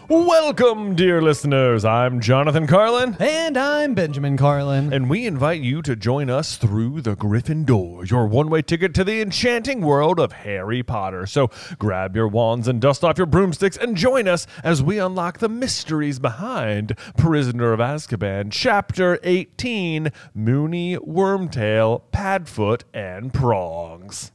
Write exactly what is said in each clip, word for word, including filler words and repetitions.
Welcome, dear listeners. I'm Jonathan Carlin. And I'm Benjamin Carlin. And we invite you to join us through the Griffin Door, your one-way ticket to the enchanting world of Harry Potter. So grab your wands and dust off your broomsticks and join us as we unlock the mysteries behind Prisoner of Azkaban, Chapter eighteen, Moony, Wormtail, Padfoot, and Prongs.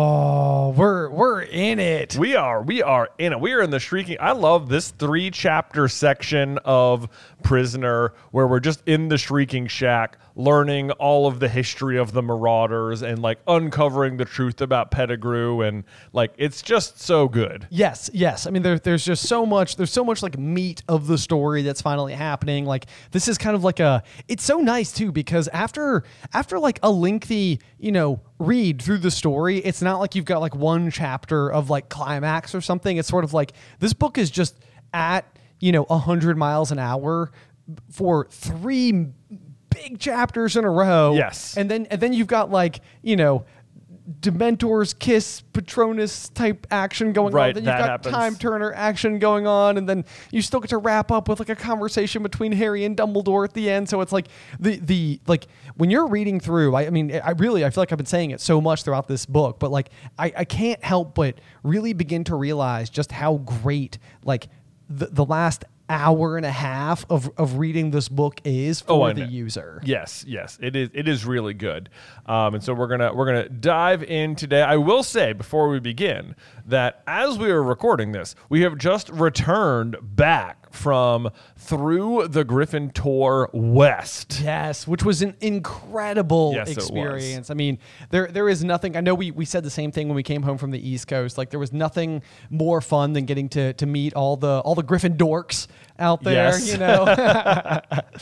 Oh, we're we're in it. We are. We are in it. We are in the shrieking. I love this three chapter section of Prisoner where we're just in the Shrieking Shack learning all of the history of the Marauders and like uncovering the truth about Pettigrew, and like it's just so good. Yes, yes. I mean, there, there's just so much. There's so much like meat of the story that's finally happening. Like this is kind of like a. It's so nice too because after after like a lengthy, you know, read through the story, it's not like you've got like one chapter of like climax or something. It's sort of like this book is just at, you know, one hundred miles an hour for three big chapters in a row. Yes. And then and then you've got like, you know, Dementor's kiss Patronus type action going right, on. Then you've that got happens. Time Turner action going on, and then you still get to wrap up with like a conversation between Harry and Dumbledore at the end. So it's like the the like when you're reading through, I, I mean, I really I feel like I've been saying it so much throughout this book, but like I, I can't help but really begin to realize just how great like the the last hour and a half of, of reading this book is for oh, the user. Yes, yes, it is. It is really good, um, and so we're gonna we're gonna dive in today. I will say before we begin that as we are recording this, we have just returned back from Through the Griffin Tour West. Yes, which was an incredible yes, experience. I mean, there there is nothing. I know we, we said the same thing when we came home from the East Coast. Like there was nothing more fun than getting to to meet all the all the Griffin dorks out there. Yes. You know,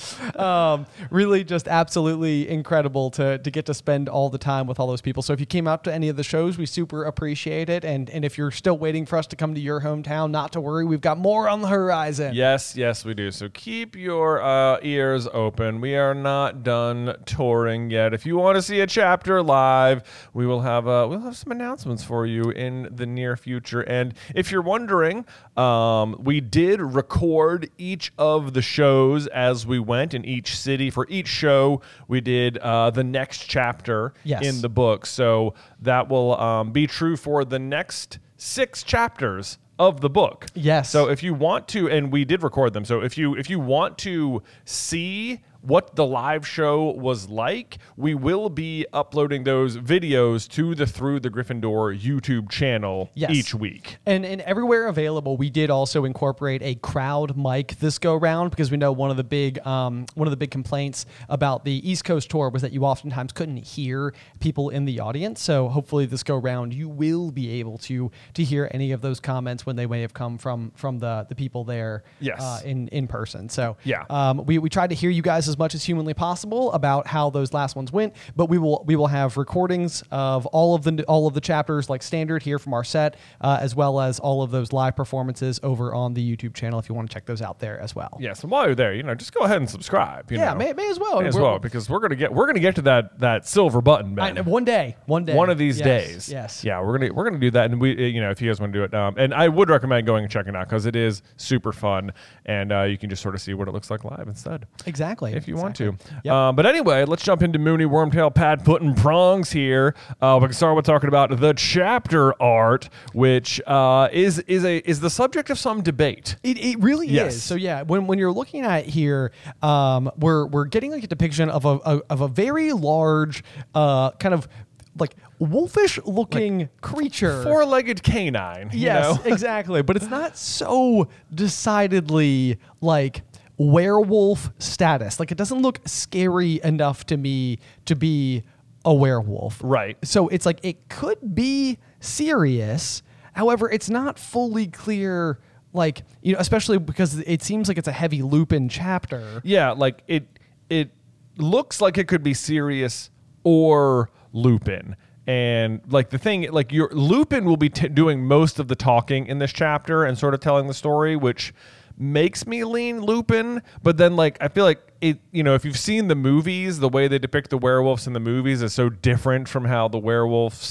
um, really just absolutely incredible to to get to spend all the time with all those people. So if you came out to any of the shows, we super appreciate it. And and if you're still waiting for us to come to your hometown, not to worry, we've got more on the horizon. Yes, yes, we do. So keep your uh, ears open. We are not done touring yet. If you want to see a chapter live, we will have uh, we'll have some announcements for you in the near future. And if you're wondering, um, we did record each of the shows as we went in each city. For each show, we did uh, the next chapter Yes. in the book. So that will um, be true for the next six chapters of the book. Yes. So if you want to, and we did record them, so if you if you want to see what the live show was like, we will be uploading those videos to the Through the Gryffindor YouTube channel Yes. each week. And, and everywhere available, we did also incorporate a crowd mic this go round because we know one of the big um, one of the big complaints about the East Coast tour was that you oftentimes couldn't hear people in the audience. So hopefully this go round, you will be able to to hear any of those comments when they may have come from from the the people there Yes. uh, in in person. So Yeah. um, we we tried to hear you guys as much as humanly possible about how those last ones went, but we will we will have recordings of all of the all of the chapters like standard here from our set, uh, as well as all of those live performances over on the YouTube channel if you want to check those out there as well. Yes, and while you're there, you know, just go ahead and subscribe. You Yeah, know. may, may as well. May as We're- well, because we're gonna get we're gonna get to that that silver button, I, Ben. one day, one day, One of these Yes, days. Yes. Yeah, we're gonna we're gonna do that, and we you know if you guys want to do it, um, and I would recommend going and checking it out because it is super fun, and uh, you can just sort of see what it looks like live instead. Exactly. If you exactly. want to. Yep. Um, but anyway, let's jump into Moony, Wormtail, Padfoot, and Prongs here. Uh, we can start with talking about the chapter art, which uh, is is a is the subject of some debate. It, it really Yes. is. So yeah, when, when you're looking at it here, um, we're we're getting like a depiction of a, a of a very large, uh, kind of like wolfish looking creature. Four-legged canine. you Yes, know? exactly. But it's not so decidedly like werewolf status. Like it doesn't look scary enough to me to be a werewolf. Right. So it's like it could be serious. However, it's not fully clear, like, you know, especially because it seems like it's a heavy Lupin chapter. Yeah, like it it looks like it could be Sirius or Lupin. And like the thing, like your Lupin will be t- doing most of the talking in this chapter and sort of telling the story, which makes me lean Lupin. But then like I feel like it, you know, if you've seen the movies, the way they depict the werewolves in the movies is so different from how the werewolves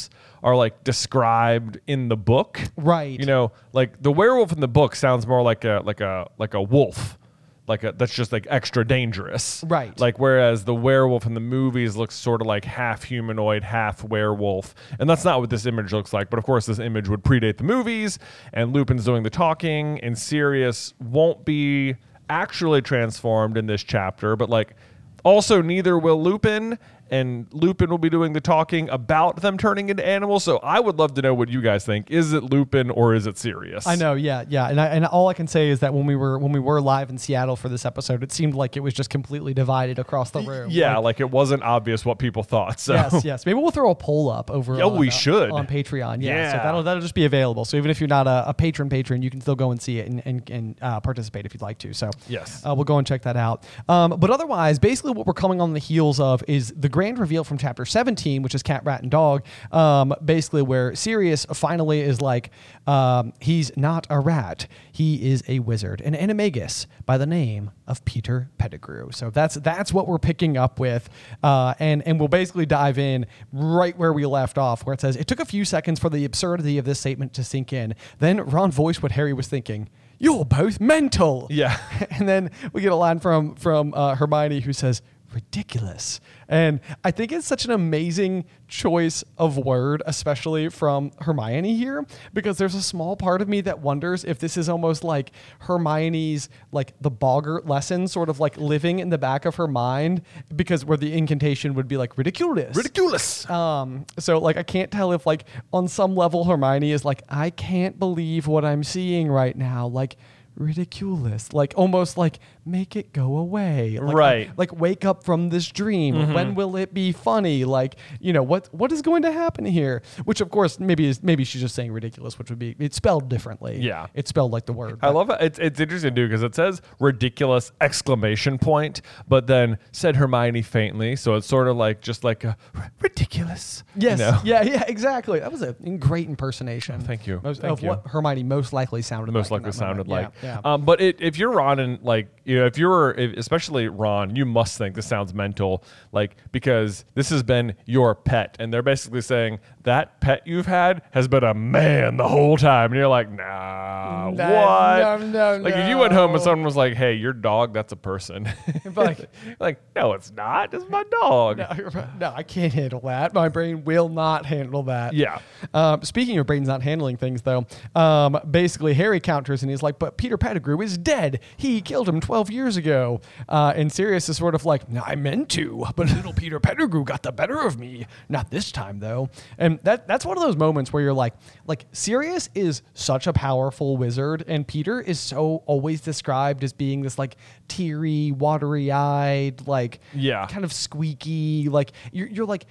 are like described in the book. Right. You know, like the werewolf in the book sounds more like a like a like a wolf. Like a, that's just like extra dangerous. Right. Like whereas the werewolf in the movies looks sort of like half humanoid, half werewolf. And that's not what this image looks like. But of course, this image would predate the movies, and Lupin's doing the talking, and Sirius won't be actually transformed in this chapter, but like also neither will Lupin. And Lupin will be doing the talking about them turning into animals. So I would love to know what you guys think. Is it Lupin or is it Sirius? I know, yeah, yeah, and I, and all I can say is that when we were when we were live in Seattle for this episode, it seemed like it was just completely divided across the room. Yeah, like, like it wasn't obvious what people thought. So yes, yes. Maybe we'll throw a poll up over. Oh, on, we uh, should on Patreon. Yeah, Yeah. so that'll that'll just be available. So even if you're not a, a patron patron, you can still go and see it and and, and uh, participate if you'd like to. So Yes. uh, we'll go and check that out. Um, but otherwise, basically, what we're coming on the heels of is the grand reveal from chapter seventeen, which is Cat, Rat, and Dog. Um, basically, where Sirius finally is like, um, he's not a rat, he is a wizard, an animagus by the name of Peter Pettigrew. So that's that's what we're picking up with, uh, and and we'll basically dive in right where we left off, where it says it took a few seconds for the absurdity of this statement to sink in. Then Ron voiced what Harry was thinking. You're both mental. Yeah. And then we get a line from from uh, Hermione who says, ridiculous. And I think it's such an amazing choice of word, especially from Hermione here, because there's a small part of me that wonders if this is almost like Hermione's, like the Boggart lesson, sort of like living in the back of her mind, because where the incantation would be like ridiculous. Ridiculous. Um, so like, I can't tell if like on some level Hermione is like, I can't believe what I'm seeing right now. Like, ridiculous, like almost like make it go away, like, Right. like wake up from this dream. Mm-hmm. When will it be funny? Like, you know, what what is going to happen here? Which of course maybe is maybe she's just saying ridiculous, which would be it's spelled differently. Yeah. It's spelled like the word. I but- love it. It's, it's interesting, too, because it says ridiculous exclamation point, but then said Hermione faintly. So it's sort of like just like a ridiculous. Yes. You know? Yeah, yeah, exactly. That was a great impersonation. Thank you. Most, Thank of you. what Hermione most likely sounded Most like. in likely that sounded moment. like. Yeah, yeah. Um, but it, if you're Ron and like, you know, if you're, if, especially Ron, you must think this sounds mental, like, because this has been your pet. And they're basically saying that pet you've had has been a man the whole time. And you're like, nah, No, what? no, no, like, if you went home and no. someone was like, hey, your dog, that's a person. Like- like, no, it's not. It's my dog. No, no, I can't handle that. My brain will not handle that. Yeah. Um, speaking of brains not handling things, though, um, basically Harry counters and he's like, "But Peter Pettigrew is dead. He killed him twelve years ago." Uh, and Sirius is sort of like, "I meant to, but little Peter Pettigrew got the better of me. Not this time, though." And that that's one of those moments where you're like, like Sirius is such a powerful wizard, and Peter is so always described as being this like teary, watery-eyed, like Yeah. kind of squeaky. Like you're, you're like,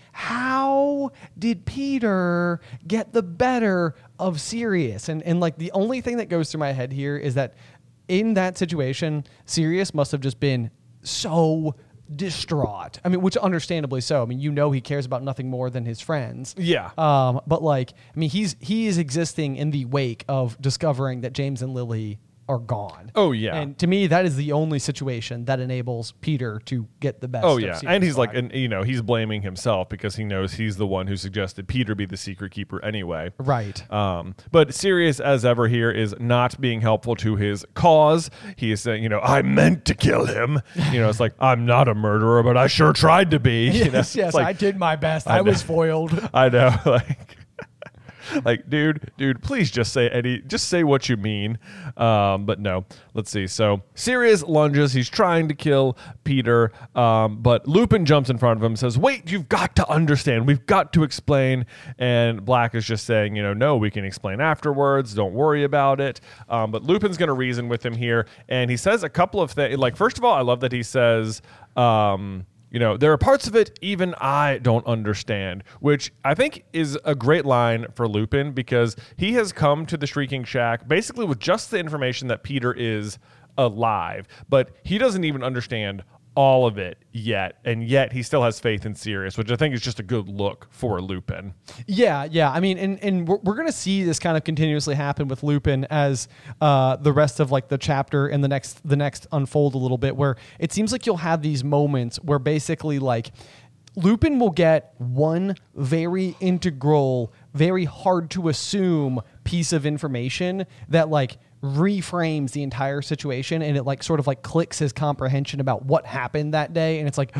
how did Peter get the better of Sirius? And and like the only thing that goes through my head here is that in that situation, Sirius must have just been so distraught. I mean, which understandably so. I mean, you know, he cares about nothing more than his friends. Yeah. Um, but like, I mean, he's he is existing in the wake of discovering that James and Lily are gone. Oh, yeah. And to me, that is the only situation that enables Peter to get the best. Oh of yeah, Sirius and he's like, Black. and you know, he's blaming himself because he knows he's the one who suggested Peter be the secret keeper anyway. Right. Um, but Sirius, as ever, here is not being helpful to his cause. He is saying, you know, I meant to kill him. You know, it's like I'm not a murderer, but I sure tried to be. you know? Yes, yes, It's like, I did my best. I I, know. was foiled. I know, like. Like, dude, dude, please just say any, just say what you mean. Um, but no, let's see. So Sirius lunges. He's trying to kill Peter, um, but Lupin jumps in front of him and says, wait, you've got to understand. We've got to explain. And Black is just saying, you know, no, we can explain afterwards. Don't worry about it. Um, but Lupin's going to reason with him here. And he says a couple of things. Like, first of all, I love that he says, um, you know, there are parts of it even I don't understand, which I think is a great line for Lupin because he has come to the Shrieking Shack basically with just the information that Peter is alive, but he doesn't even understand all of it yet, and yet he still has faith in Sirius, which I think is just a good look for Lupin. Yeah, yeah. I mean, and, and we're, we're going to see this kind of continuously happen with Lupin as uh, the rest of like the chapter and the next the next unfold a little bit, where it seems like you'll have these moments where basically like Lupin will get one very integral very hard to assume piece of information that like reframes the entire situation, and it like sort of like clicks his comprehension about what happened that day, and it's like,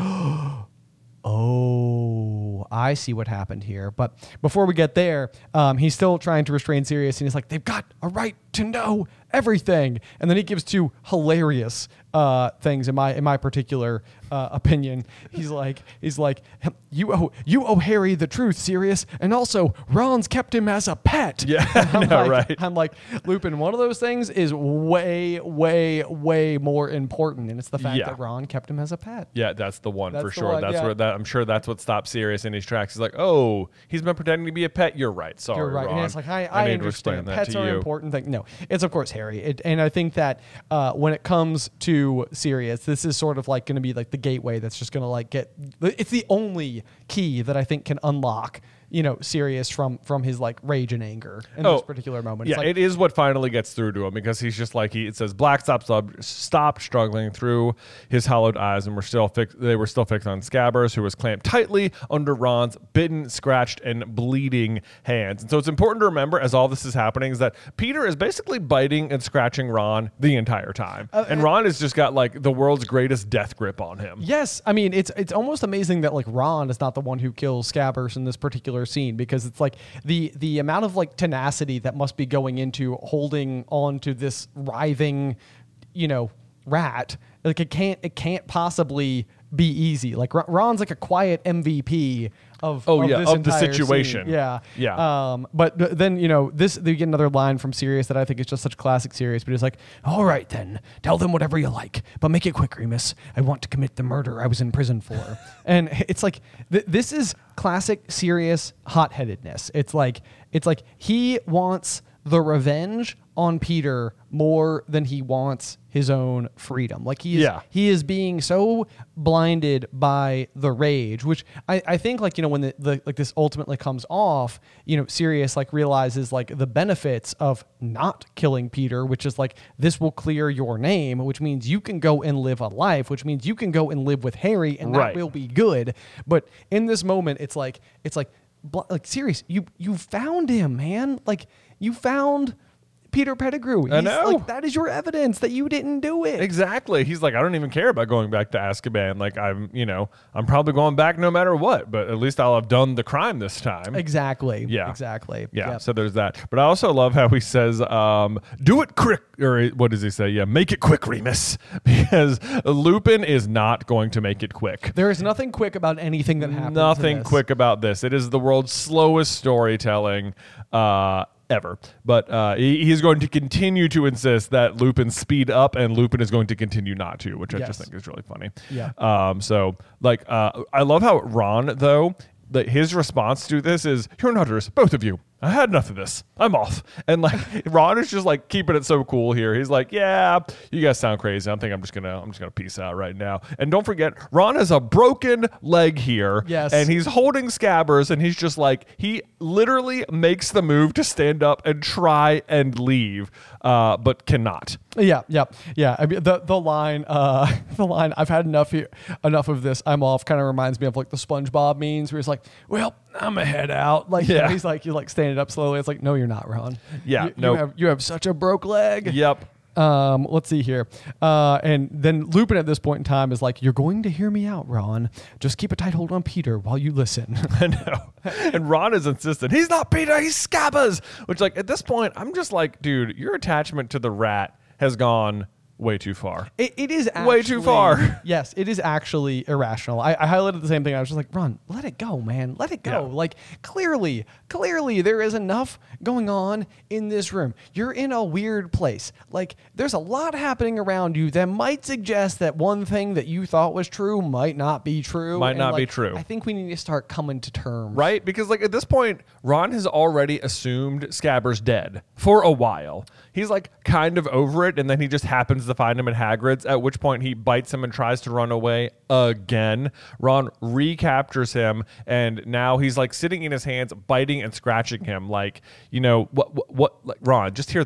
oh, I see what happened here. But before we get there, um, he's still trying to restrain Sirius, and he's like, they've got a right to know everything. And then he gives two hilarious uh, things in my in my particular uh, opinion. He's like, he's like, you owe you owe Harry the truth, Sirius, and also Ron's kept him as a pet. Yeah, I'm no, like, right. I'm like, Lupin, one of those things is way, way, way more important, and it's the fact Yeah. that Ron kept him as a pet. Yeah, that's the one That's for the sure. one, that's yeah. where that I'm sure that's what stopped Sirius in his tracks. He's like, oh, he's been pretending to be a pet. You're right. Sorry, You're right. Ron. And it's like, I, I, need to explain understand. that Pets to are you. important thing. No, it's of course Harry. It, and I think that uh, when it comes to Sirius, this is sort of like going to be like the gateway that's just going to like get, it's the only key that I think can unlock, you know, Sirius from from his like rage and anger in Oh, this particular moment. Yeah, It's like, it is what finally gets through to him, because he's just like, he it says Black stopped sub, stopped struggling through his hollowed eyes, and were still fix, they were still fixed on Scabbers, who was clamped tightly under Ron's bitten, scratched, and bleeding hands. And so it's important to remember, as all this is happening, is that Peter is basically biting and scratching Ron the entire time, Uh, and Ron has just got like the world's greatest death grip on him. Yes, I mean it's it's almost amazing that like Ron is not the one who kills Scabbers in this particular scene, because it's like the the amount of like tenacity that must be going into holding on to this writhing, you know, rat. Like it can't it can't possibly be easy. Like Ron- Ron's like a quiet M V P of Oh, of yeah, this of the entire situation. scene. Yeah, Yeah. Um, but th- then you know this they get another line from Sirius that I think is just such classic Sirius. But he's like, "All right then, tell them whatever you like, but make it quick, Remus. I want to commit the murder I was in prison for." And it's like th- this is classic Sirius hot-headedness. It's like it's like he wants the revenge on Peter more than he wants his own freedom. Like he is, Yeah. he is being so blinded by the rage, which I, I think like, you know, when the, the like this ultimately comes off, you know, Sirius like realizes like the benefits of not killing Peter, which is like, this will clear your name, which means you can go and live a life, which means you can go and live with Harry, and Right. that will be good. But in this moment, it's like, it's like, bl- like Sirius, you, you found him, man. Like you found Peter Pettigrew. I He's know. like, that is your evidence that you didn't do it. Exactly. He's like, I don't even care about going back to Azkaban. Like, I'm, you know, I'm probably going back no matter what, but at least I'll have done the crime this time. Exactly. Yeah. Exactly. Yeah, Yep. so there's that. But I also love how he says, um, do it quick, or what does he say? Yeah, make it quick, Remus, because Lupin is not going to make it quick. There is nothing quick about anything that happens. in Nothing this. quick about this. It is the world's slowest storytelling uh, ever. But uh, he, he's going to continue to insist that Lupin speed up, and Lupin is going to continue not to, which I Yes. just think is really funny. Yeah. Um. So, like, uh, I love how Ron, though, that his response to this is, "You're nutters, both of you. I had enough of this. I'm off." And like Ron is just like keeping it so cool here. He's like, "Yeah, you guys sound crazy. I think I'm just gonna I'm just gonna peace out right now." And don't forget, Ron has a broken leg here. Yes. And he's holding Scabbers, and he's just like, he literally makes the move to stand up and try and leave, uh, but cannot. Yeah, yeah, yeah. I mean, the the line, uh, the line. I've had enough here, enough of this. I'm off. Kind of reminds me of like the SpongeBob memes, where he's like, "Well, I'm a head out." Like, you know, Yeah. he's like, you're like standing up slowly. It's like, no, you're not, Ron. Yeah, you, no. You have, you have such a broke leg. Yep. Um, let's see here. Uh, and then Lupin at this point in time is like, "You're going to hear me out, Ron. Just keep a tight hold on Peter while you listen." I know. And Ron is insistent. He's not Peter, he's Scabbers. Which, like, at this point, I'm just like, dude, your attachment to the rat has gone way too far. It, it is actually, Way too far. Yes, it is actually irrational. I, I highlighted the same thing. I was just like, Ron, let it go, man. Let it go. Yeah. Like, clearly, clearly there is enough going on in this room. You're in a weird place. Like, there's a lot happening around you that might suggest that one thing that you thought was true might not be true. Might And, not be like, true. I think we need to start coming to terms. Right? Because, like, at this point, Ron has already assumed Scabbers dead for a while. He's, like, kind of over it, and then he just happens to find him at Hagrid's, at which point he bites him and tries to run away again. Ron recaptures him, and now he's, like, sitting in his hands, biting and scratching him. Like, you know, what, what, what like, Ron, just hear them out.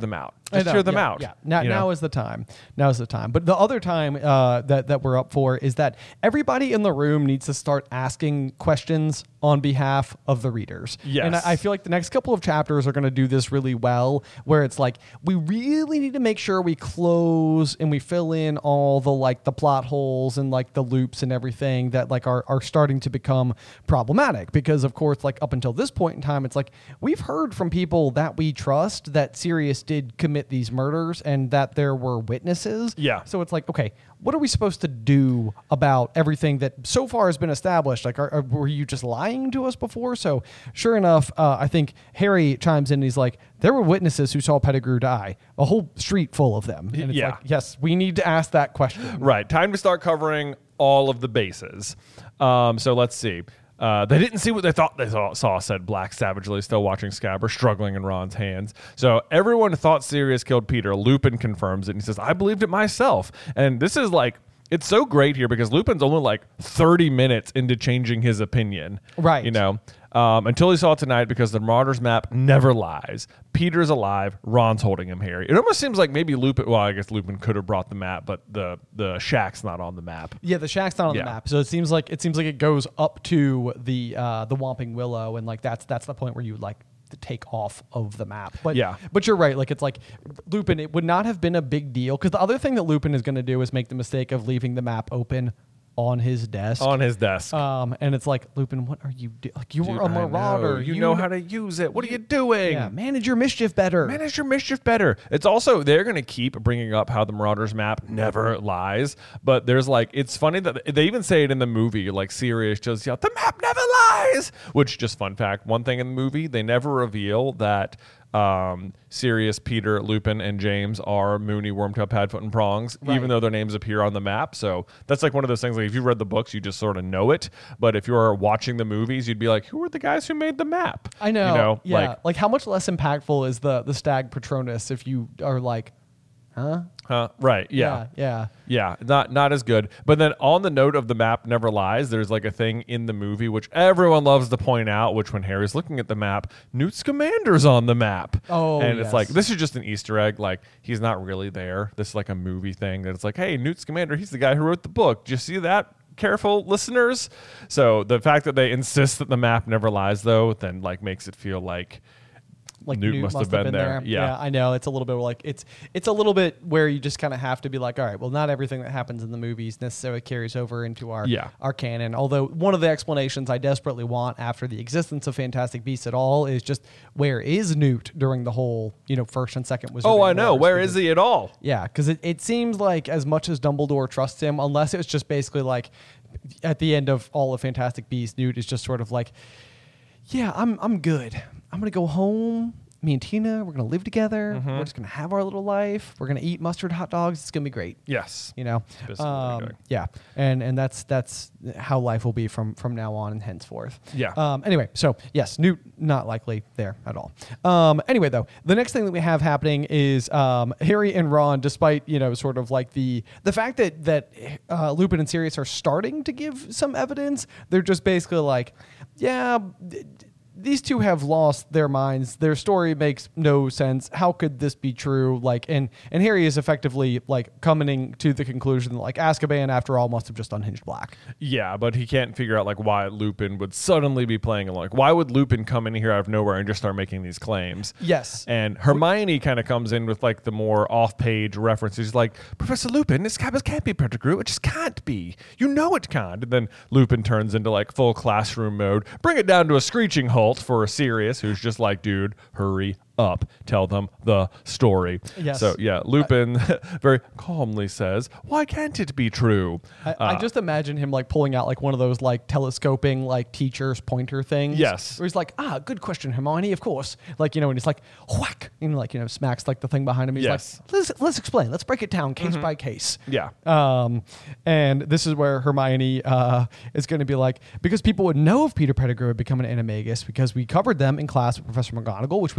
Just know, hear them yeah, out. Yeah, now, you know? now is the time. Now is the time. But the other time uh, that that we're up for is that everybody in the room needs to start asking questions on behalf of the readers. Yes. And I, I feel like the next couple of chapters are going to do this really well, where it's like we really need to make sure we close and we fill in all the like the plot holes and like the loops and everything that like are are starting to become problematic. Because of course, like up until this point in time, it's like we've heard from people that we trust that Sirius did commit these murders and that there were witnesses. Yeah. So it's like, okay, what are we supposed to do about everything that so far has been established? Like, are, are, were you just lying to us before? So sure enough, uh, I think Harry chimes in and he's like, there were witnesses who saw Pettigrew die, a whole street full of them. And it's Yeah. like, yes, we need to ask that question. Right. Time to start covering all of the bases. Um, so let's see. Uh, they didn't see what they thought they saw, saw, said Black savagely, still watching Scabber struggling in Ron's hands. So everyone thought Sirius killed Peter. Lupin confirms it, and he says, I believed it myself. And this is like, it's so great here because Lupin's only like thirty minutes into changing his opinion. Right. You know, um, until he saw it tonight because the Marauders map never lies. Peter's alive. Ron's holding him here. It almost seems like maybe Lupin, well, I guess Lupin could have brought the map, but the, the shack's not on the map. Yeah, the shack's not on Yeah. the map, so it seems like it seems like it goes up to the uh, the Whomping Willow, and like that's that's the point where you like to take off of the map. But Yeah. but you're right. Like it's like Lupin. It would not have been a big deal because the other thing that Lupin is going to do is make the mistake of leaving the map open on his desk. On his desk. Um, and it's like, Lupin, what are you doing? Like, you Dude, are a I know. marauder. You, know how to use it. What are you doing? Yeah, manage your mischief better. Manage your mischief better. It's also, they're going to keep bringing up how the Marauders map never lies. But there's like, it's funny that they even say it in the movie, like Sirius just yell, the map never lies. Which, just fun fact, one thing in the movie, they never reveal that um, Sirius, Peter, Lupin, and James are Mooney, Wormtail, Padfoot, and Prongs, Right. even though their names appear on the map. So that's like one of those things, like if you read the books, you just sort of know it. But if you're watching the movies, you'd be like, who are the guys who made the map? I know. You know, yeah. like, Like, how much less impactful is the the Stag Patronus if you are like, huh? huh? Right. Yeah. Yeah. Yeah, not not as good. But then on the note of the map never lies, there's like a thing in the movie which everyone loves to point out, which when Harry's looking at the map, Newt Scamander's on the map. Oh, and yes. it's like, this is just an Easter egg. Like, he's not really there. This is like a movie thing that it's like, hey, Newt Scamander, he's the guy who wrote the book. Did you see that? Careful listeners. So the fact that they insist that the map never lies, though, then like makes it feel like Like Newt must have been there. Yeah. I know. It's a little bit like it's it's a little bit where you just kind of have to be like, all right, well, not everything that happens in the movies necessarily carries over into our Yeah. our canon. Although one of the explanations I desperately want after the existence of Fantastic Beasts at all is just where is Newt during the whole, you know, first and second Wizarding oh, I know. Wars? Where Because- is he at all? Yeah, because it, it seems like as much as Dumbledore trusts him, unless it was just basically like at the end of all of Fantastic Beasts, Newt is just sort of like, yeah, I'm I'm good. I'm gonna go home. Me and Tina, we're gonna live together. Mm-hmm. We're just gonna have our little life. We're gonna eat mustard hot dogs. It's gonna be great. Yes. You know, This is what we're um, doing. yeah, and and that's that's how life will be from from now on and henceforth. Yeah. Um. Anyway, so yes, Newt not likely there at all. Um. Anyway, though, the next thing that we have happening is um Harry and Ron, despite you know sort of like the the fact that that uh, Lupin and Sirius are starting to give some evidence, they're just basically like, yeah. D- These two have lost their minds. Their story makes no sense. How could this be true? Like, and and Harry is effectively like coming to the conclusion that like Azkaban, after all, must have just unhinged Black. Yeah, but he can't figure out like why Lupin would suddenly be playing along. Like, why would Lupin come in here out of nowhere and just start making these claims? Yes. And Hermione kind of comes in with like the more off-page references. She's like, Professor Lupin, this campus can't be Pettigrew. It just can't be. You know it can't. And then Lupin turns into like full classroom mode. Bring it down to a screeching halt for a Sirius who's just like, dude, hurry up. Tell them the story. Yes. So yeah, Lupin very calmly says, why can't it be true? I, I Uh, just imagine him like pulling out like one of those like telescoping like teacher's pointer things. Yes. Where he's like, ah, good question, Hermione, of course. Like, you know, and he's like, whack, and like, you know, smacks like the thing behind him. He's Yes. like, let's let's explain. Let's break it down case by case. Yeah. Um, and this is where Hermione uh, is going to be like, because people would know if Peter Pettigrew had become an animagus because we covered them in class with Professor McGonagall, which we did see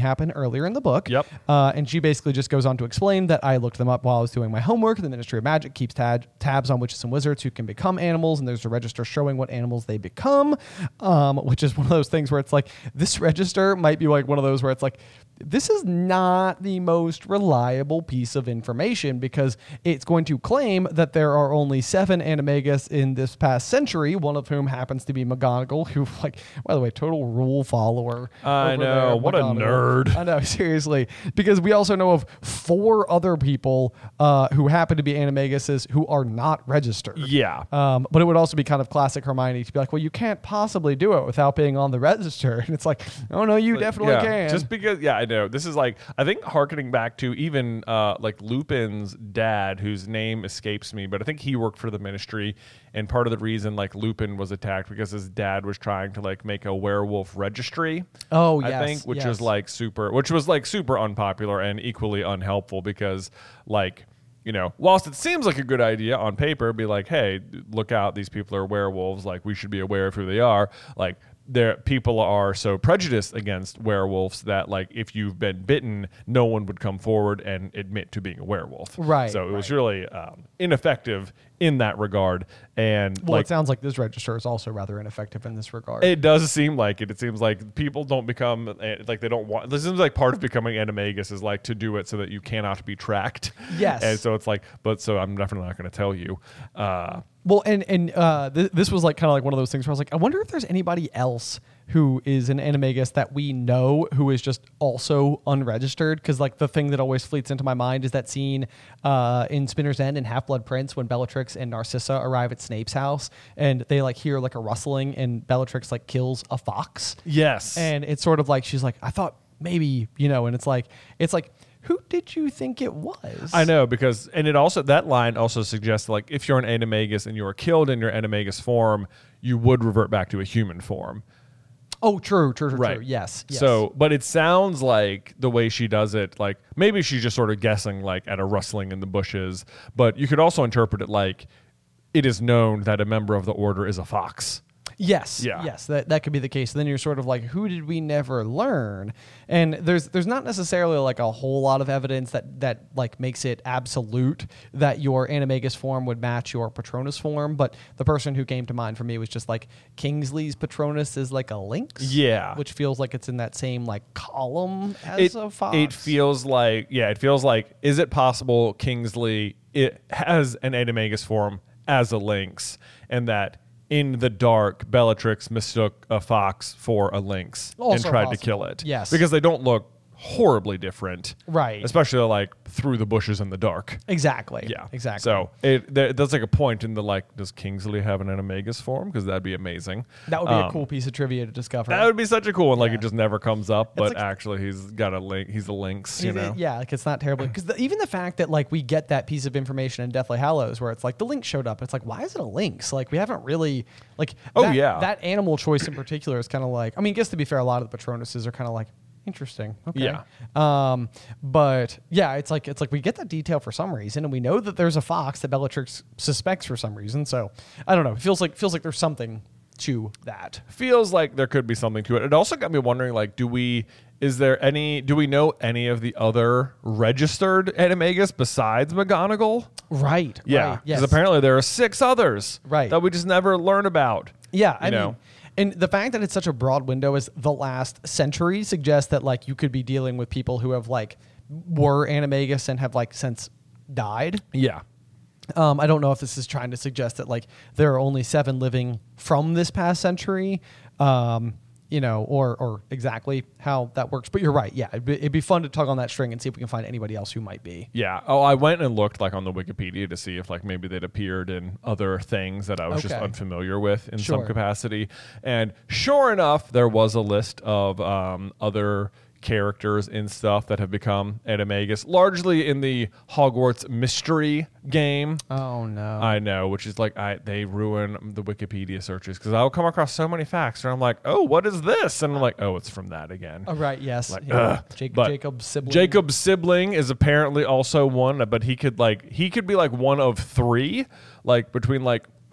happen earlier in the book. Yep. Uh, and she basically just goes on to explain that I looked them up while I was doing my homework. The Ministry of Magic keeps tab- tabs on witches and wizards who can become animals, and there's a register showing what animals they become, um, which is one of those things where it's like, this register might be like one of those where it's like, this is not the most reliable piece of information because it's going to claim that there are only seven animagus in this past century, one of whom happens to be McGonagall, who, like, by the way, total rule follower. I over know. there, What a McGonagall. nerd. I know, seriously. Because we also know of four other people uh, who happen to be animaguses who are not registered. Yeah. Um, but it would also be kind of classic Hermione to be like, well, you can't possibly do it without being on the register. And it's like, oh, no, you definitely yeah, can. Just because, yeah, I know. This is like, I think harkening back to even uh, like Lupin's dad, whose name escapes me, but I think he worked for the Ministry. And part of the reason like Lupin was attacked because his dad was trying to like make a werewolf registry. Oh, I yes, think, which yes. was like super, which was like super unpopular and equally unhelpful because like, you know, whilst it seems like a good idea on paper, be like, hey, look out, these people are werewolves. Like, we should be aware of who they are. Like, there, people are so prejudiced against werewolves that, like, if you've been bitten, no one would come forward and admit to being a werewolf. Right. So it was right. really um, ineffective in that regard. And Well, like, it sounds like this register is also rather ineffective in this regard. it does seem like it. It seems like people don't become uh, like they don't want. This seems like part of becoming animagus is like to do it so that you cannot be tracked. Yes. And so it's like, but so I'm definitely not going to tell you. Uh, Well, and and uh, th- this was like kind of like one of those things where I was like, I wonder if there's anybody else who is an animagus that we know who is just also unregistered. Because like the thing that always fleets into my mind is that scene uh, in Spinner's End in Half-Blood Prince when Bellatrix and Narcissa arrive at Snape's house and they like hear like a rustling and Bellatrix like kills a fox. yes. And it's sort of like she's like, I thought maybe, you know, and it's like it's like. Who did you think it was? I know because, and it also, that line also suggests like if you're an animagus and you are killed in your animagus form, you would revert back to a human form. Oh, true, true, true, Right. true. Yes, yes. So, but it sounds like the way she does it, like maybe she's just sort of guessing like at a rustling in the bushes, but you could also interpret it like it is known that a member of the order is a fox. Yes. Yeah. Yes. That that could be the case. Then you're sort of like, who did we never learn? And there's there's not necessarily like a whole lot of evidence that that like makes it absolute that your animagus form would match your Patronus form. But the person who came to mind for me was just like Kingsley's Patronus is like a lynx. Yeah. Which feels like it's in that same like column as It, a fox. it feels like, yeah, it feels like, is it possible Kingsley it has an animagus form as a lynx and that in the dark, Bellatrix mistook a fox for a lynx Also and tried possible. to kill it. Yes. Because they don't look horribly different. Right. Especially like through the bushes in the dark. Exactly. Yeah. Exactly. So it there, there's like a point in the like, does Kingsley have an animagus form? Because that'd be amazing. that would be a Um, cool piece of trivia to discover. That would be such a cool one. Like Yeah. it just never comes up, but like- actually he's got a link. He's a lynx, you Is it- know? yeah, like it's not terrible because even the fact that like we get that piece of information in Deathly Hallows where it's like the lynx showed up, it's like why is it a lynx? Like we haven't really like Oh, that, yeah. that animal choice in particular is kind of like I mean, I guess to be fair, a lot of the Patronuses are kind of like interesting. Okay. Yeah. Um, but yeah, it's like it's like we get that detail for some reason, and we know that there's a fox that Bellatrix suspects for some reason. So I don't know. It feels like feels like there's something to that. Feels like there could be something to it. It also got me wondering, like, do we, is there any, do we know any of the other registered animagus besides McGonagall? Right. Yeah. Right. Because Yes. apparently there are six others Right. that we just never learn about. Yeah, I You mean, know? and the fact that it's such a broad window as the last century suggests that like you could be dealing with people who have like were animagus and have like since died. Yeah. Um, I don't know if this is trying to suggest that like there are only seven living from this past century, um, you know, or or exactly how that works. But you're right. Yeah, it'd be, it'd be fun to tug on that string and see if we can find anybody else who might be. Yeah. Oh, I went and looked like on the Wikipedia to see if like maybe they'd appeared in other things that I was just Okay. unfamiliar with in some Sure. capacity. And sure enough, there was a list of um, other characters and stuff that have become animagus, largely in the Hogwarts mystery game. Oh no. I know, which is like I they ruin the Wikipedia searches because I'll come across so many facts and I'm like, oh, what is this? And I'm like, oh, it's from that again. Oh, right. Yes. Like, yeah. ugh. Jake, But Jacob's sibling. Jacob's sibling is apparently also one, but he could like he could be like one of three, like between like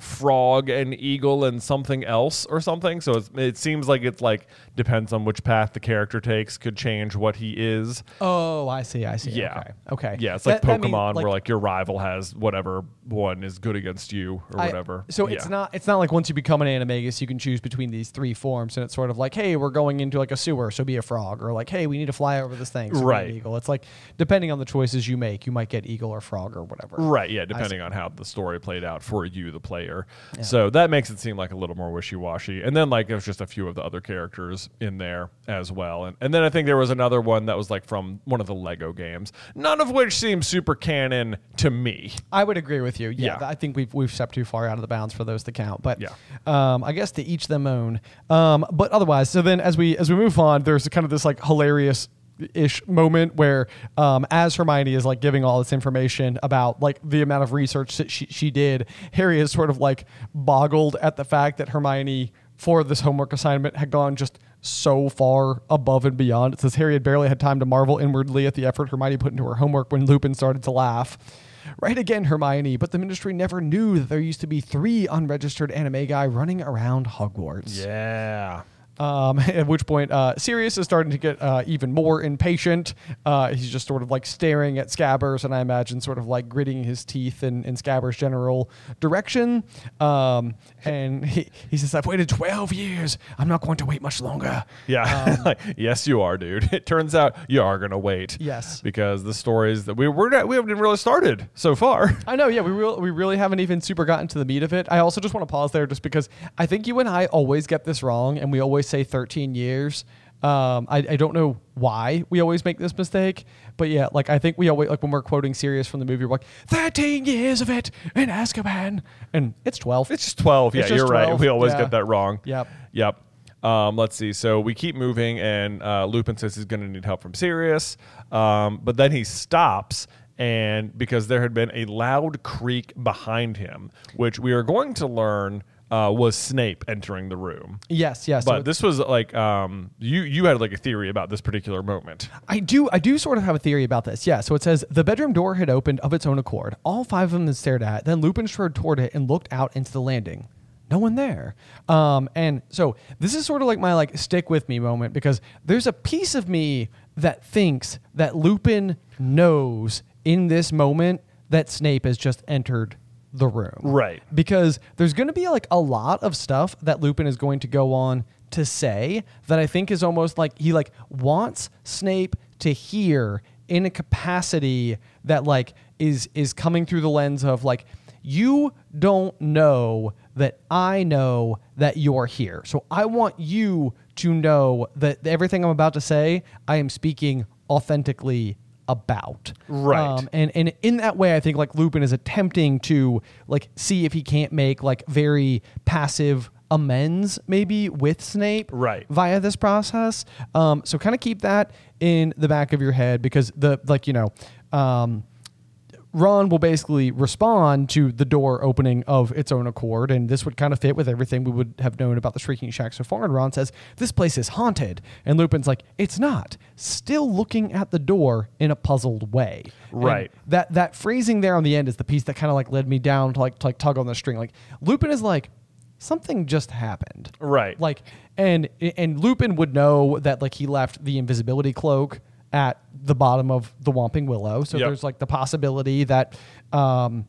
frog and eagle and something else or something. So it's, it seems like it's like depends on which path the character takes could change what he is. Oh, I see. I see. Yeah. Okay. Okay. Yeah, it's like That- that Pokemon mean, like- where like your rival has whatever one is good against you or I- whatever. so Yeah. it's not it's not like once you become an Animagus, you can choose between these three forms, and it's sort of like, hey, we're going into like a sewer, so be a frog, or like, hey, we need to fly over this thing, so Right. be an eagle. It's like depending on the choices you make, you might get eagle or frog or whatever. Right, yeah, depending on how the story played out for you, the player. So that makes it seem like a little more wishy-washy. And then like there's just a few of the other characters in there as well. And and then I think there was another one that was like from one of the Lego games, none of which seems super canon to me. I would agree with you. Yeah, Yeah. I think we've we've stepped too far out of the bounds for those to count. But Yeah. um, I guess to each them own. Um, but otherwise, so then as we as we move on, there's kind of this like hilarious ish moment where um, as Hermione is like giving all this information about like the amount of research that she, she did, Harry is sort of like boggled at the fact that Hermione for this homework assignment had gone just so far above and beyond. It says Harry had barely had time to marvel inwardly at the effort Hermione put into her homework when Lupin started to laugh. Right again, Hermione, but the Ministry never knew that there used to be three unregistered Animagi running around Hogwarts. Yeah. Um, at which point, uh, Sirius is starting to get uh, even more impatient. Uh, he's just sort of like staring at Scabbers, and I imagine sort of like gritting his teeth in, in Scabbers' general direction. Um, and he, he says, I've waited twelve years. I'm not going to wait much longer. Yeah. Like, yes, you are, dude. It turns out you are going to wait. Yes. Because the stories that we we're not, we haven't even really started so far. I know, yeah, we real we really haven't even super gotten to the meat of it. I also just want to pause there just because I think you and I always get this wrong, and we always say thirteen years. Um, I, I don't know why we always make this mistake, but yeah, like I think we always, like when we're quoting Sirius from the movie, we're like thirteen years of it in Azkaban, and it's twelve. It's just twelve. It's Yeah, just you're right. twelve. We always Yeah. get that wrong. Yep. Yep. Um, let's see. So we keep moving, and uh, Lupin says he's going to need help from Sirius, um, but then he stops, and because there had been a loud creak behind him, which we are going to learn uh, was Snape entering the room. Yes, yes. But So this was like um, you you had like a theory about this particular moment. I do I do sort of have a theory about this. Yeah, so it says the bedroom door had opened of its own accord. All five of them had stared at it. Then Lupin strode toward it and looked out into the landing. No one there. Um, and so this is sort of like my like stick with me moment because there's a piece of me that thinks that Lupin knows in this moment that Snape has just entered the room. Right. Because there's going to be like a lot of stuff that Lupin is going to go on to say that I think is almost like he like wants Snape to hear in a capacity that like is is coming through the lens of like, you don't know that I know that you're here. So I want you to know that everything I'm about to say, I am speaking authentically about. Right. Um, and and in that way, I think like Lupin is attempting to like see if he can't make like very passive amends maybe with Snape Right. via this process. Um, so kind of keep that in the back of your head because the like, you know, um, Ron will basically respond to the door opening of its own accord, and this would kind of fit with everything we would have known about the Shrieking Shack so far. And Ron says, this place is haunted. And Lupin's like, it's not. Still looking at the door in a puzzled way. And Right. that that phrasing there on the end is the piece that kind of like led me down to like to like tug on the string. Like Lupin is like, something just happened. Right. Like, and and Lupin would know that like he left the invisibility cloak at the bottom of the Whomping Willow. So Yep. there's like the possibility that um,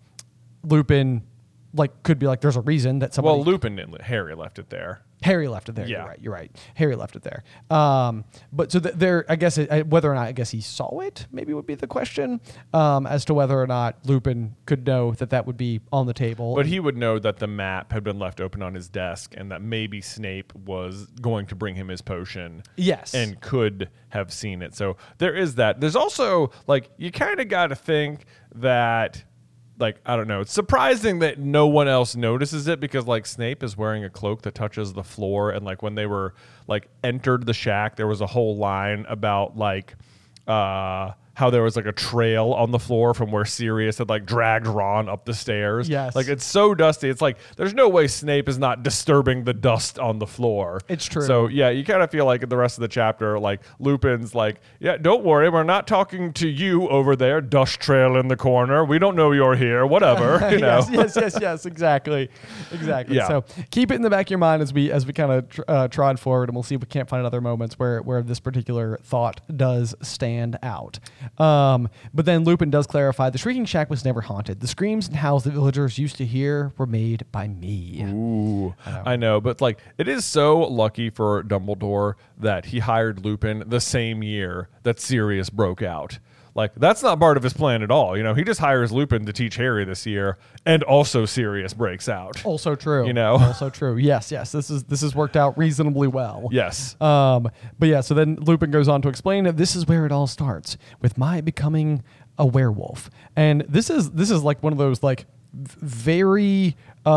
Lupin like could be like, there's a reason that somebody Well, Lupin didn't. Harry left it there. Harry left it there. Yeah. You're right. You're right. Harry left it there. Um, but so th- there, I guess it, I, whether or not I guess he saw it maybe would be the question um, as to whether or not Lupin could know that that would be on the table. But he would know that the map had been left open on his desk and that maybe Snape was going to bring him his potion. Yes. And could have seen it. So there is that. There's also, like, you kind of got to think that, like, I don't know, it's surprising that no one else notices it because, like, Snape is wearing a cloak that touches the floor. And, like, when they were, like, entered the shack, there was a whole line about, like, uh, how there was like a trail on the floor from where Sirius had like dragged Ron up the stairs. Yes. Like it's so dusty. It's like there's no way Snape is not disturbing the dust on the floor. It's true. So yeah, you kind of feel like in the rest of the chapter, like Lupin's like, yeah, don't worry, we're not talking to you over there, dust trail in the corner. We don't know you're here. Whatever. You know. yes, yes, yes, yes, exactly, exactly. Yeah. So keep it in the back of your mind as we as we kind of tr- uh, trod forward, and we'll see if we can't find other moments where where this particular thought does stand out. Um, but then Lupin does clarify the Shrieking Shack was never haunted. The screams and howls the villagers used to hear were made by me. Ooh, I know. I know, but like it is so lucky for Dumbledore that he hired Lupin the same year that Sirius broke out. Like that's not part of his plan at all. You know, he just hires Lupin to teach Harry this year, and also Sirius breaks out. Also true. You know, also true. Yes, yes. This is this has worked out reasonably well. Yes. Um. But yeah. So then Lupin goes on to explain that this is where it all starts with my becoming a werewolf, and this is this is like one of those like v- very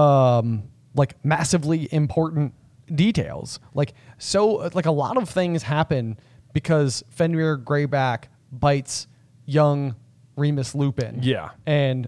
um like massively important details. Like so like a lot of things happen because Fenrir Greyback bites young Remus Lupin. Yeah. And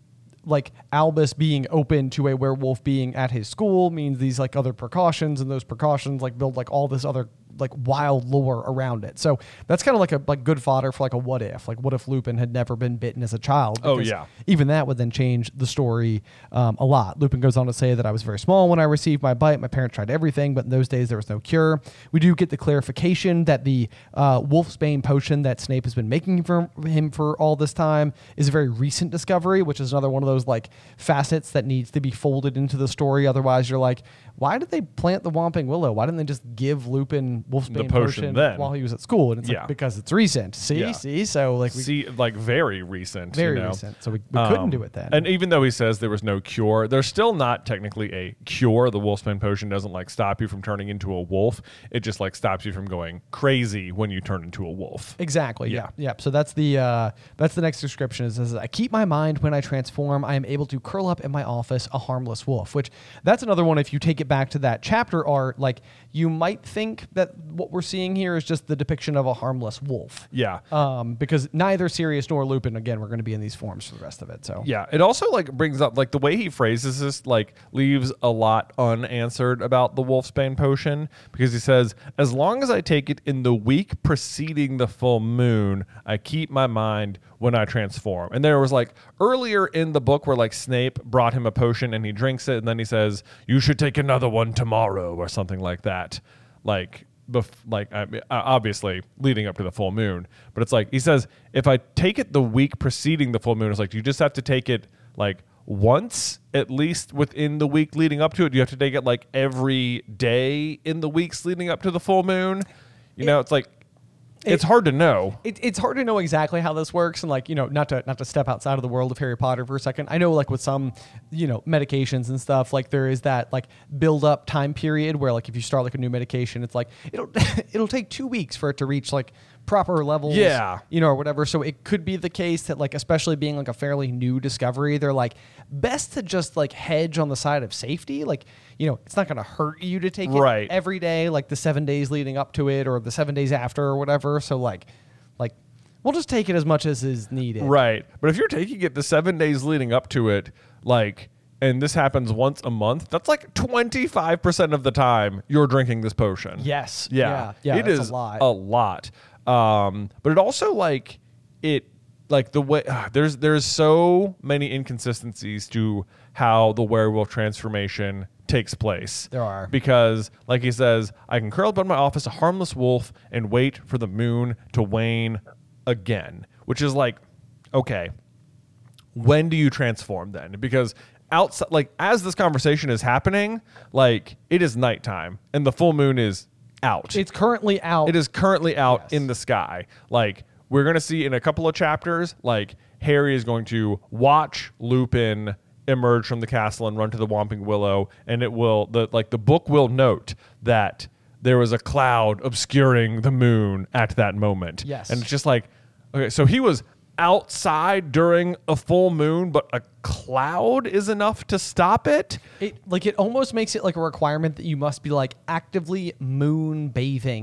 like Albus being open to a werewolf being at his school means these like other precautions, and those precautions like build like all this other like wild lore around it. So that's kind of like a like good fodder for like a what if. Like what if Lupin had never been bitten as a child? Oh, Because yeah. Even that would then change the story um, a lot. Lupin goes on to say that I was very small when I received my bite. My parents tried everything, but in those days there was no cure. We do get the clarification that the uh, Wolfsbane potion that Snape has been making for him for all this time is a very recent discovery, which is another one of those like facets that needs to be folded into the story. Otherwise, you're like, why did they plant the Whomping Willow? Why didn't they just give Lupin Wolfsbane The potion potion, then. while he was at school? And it's Yeah. like, because it's recent. See, Yeah. see, so like we, See, like very recent. very you know? recent. So we, we couldn't Um, do it then. And even though he says there was no cure, there's still not technically a cure. The Wolfsbane potion doesn't like stop you from turning into a wolf. It just like stops you from going crazy when you turn into a wolf. Exactly. Yeah. Yeah. Yeah. So that's the uh, that's the next description. It says, I keep my mind when I transform. I am able to curl up in my office a harmless wolf. Which that's another one. If you take it back to that chapter art, like you might think that what we're seeing here is just the depiction of a harmless wolf. Yeah. Um, because neither Sirius nor Lupin, again, we're going to be in these forms for the rest of it. So Yeah, it also like brings up like the way he phrases this like leaves a lot unanswered about the Wolfsbane potion, because he says, as long as I take it in the week preceding the full moon, I keep my mind when I transform. And there was like earlier in the book where like Snape brought him a potion and he drinks it, and then he says, you should take another one tomorrow or something like that. Like Bef- like I mean, obviously leading up to the full moon, but it's like he says, if I take it the week preceding the full moon, it's like you just have to take it like once at least within the week leading up to it. You have to take it like every day in the weeks leading up to the full moon. You know, it's like it's It- hard to know. It, it's hard to know exactly how this works, and like you know, not to not to step outside of the world of Harry Potter for a second. I know like with some you know medications and stuff, like there is that like build up time period where like if you start like a new medication, it's like it'll it'll take two weeks for it to reach like proper levels, Yeah. you know, or whatever. So it could be the case that like especially being like a fairly new discovery, they're like best to just like hedge on the side of safety. Like you know, it's not going to hurt you to take Right. it every day, like the seven days leading up to it or the seven days after or whatever. So like, like we'll just take it as much as is needed. Right. But if you're taking it the seven days leading up to it, like, and this happens once a month, that's like twenty-five percent of the time you're drinking this potion. Yes. Yeah. Yeah. It that's is a lot. a lot. Um, but it also like it like the way uh, there's there's so many inconsistencies to how the werewolf transformation takes place. There are. Because like he says, I can curl up in my office a harmless wolf and wait for the moon to wane again, which is like, okay, when do you transform then? Because outside, like as this conversation is happening, like it is nighttime and the full moon is out. It's currently out. It is currently out Yes. in the sky. Like we're going to see in a couple of chapters, like Harry is going to watch Lupin emerge from the castle and run to the Whomping Willow, and it will the like the book will note that there was a cloud obscuring the moon at that moment. Yes. And it's just like, okay, so he was outside during a full moon, but a cloud is enough to stop it. It like it almost makes it like a requirement that you must be like actively moon bathing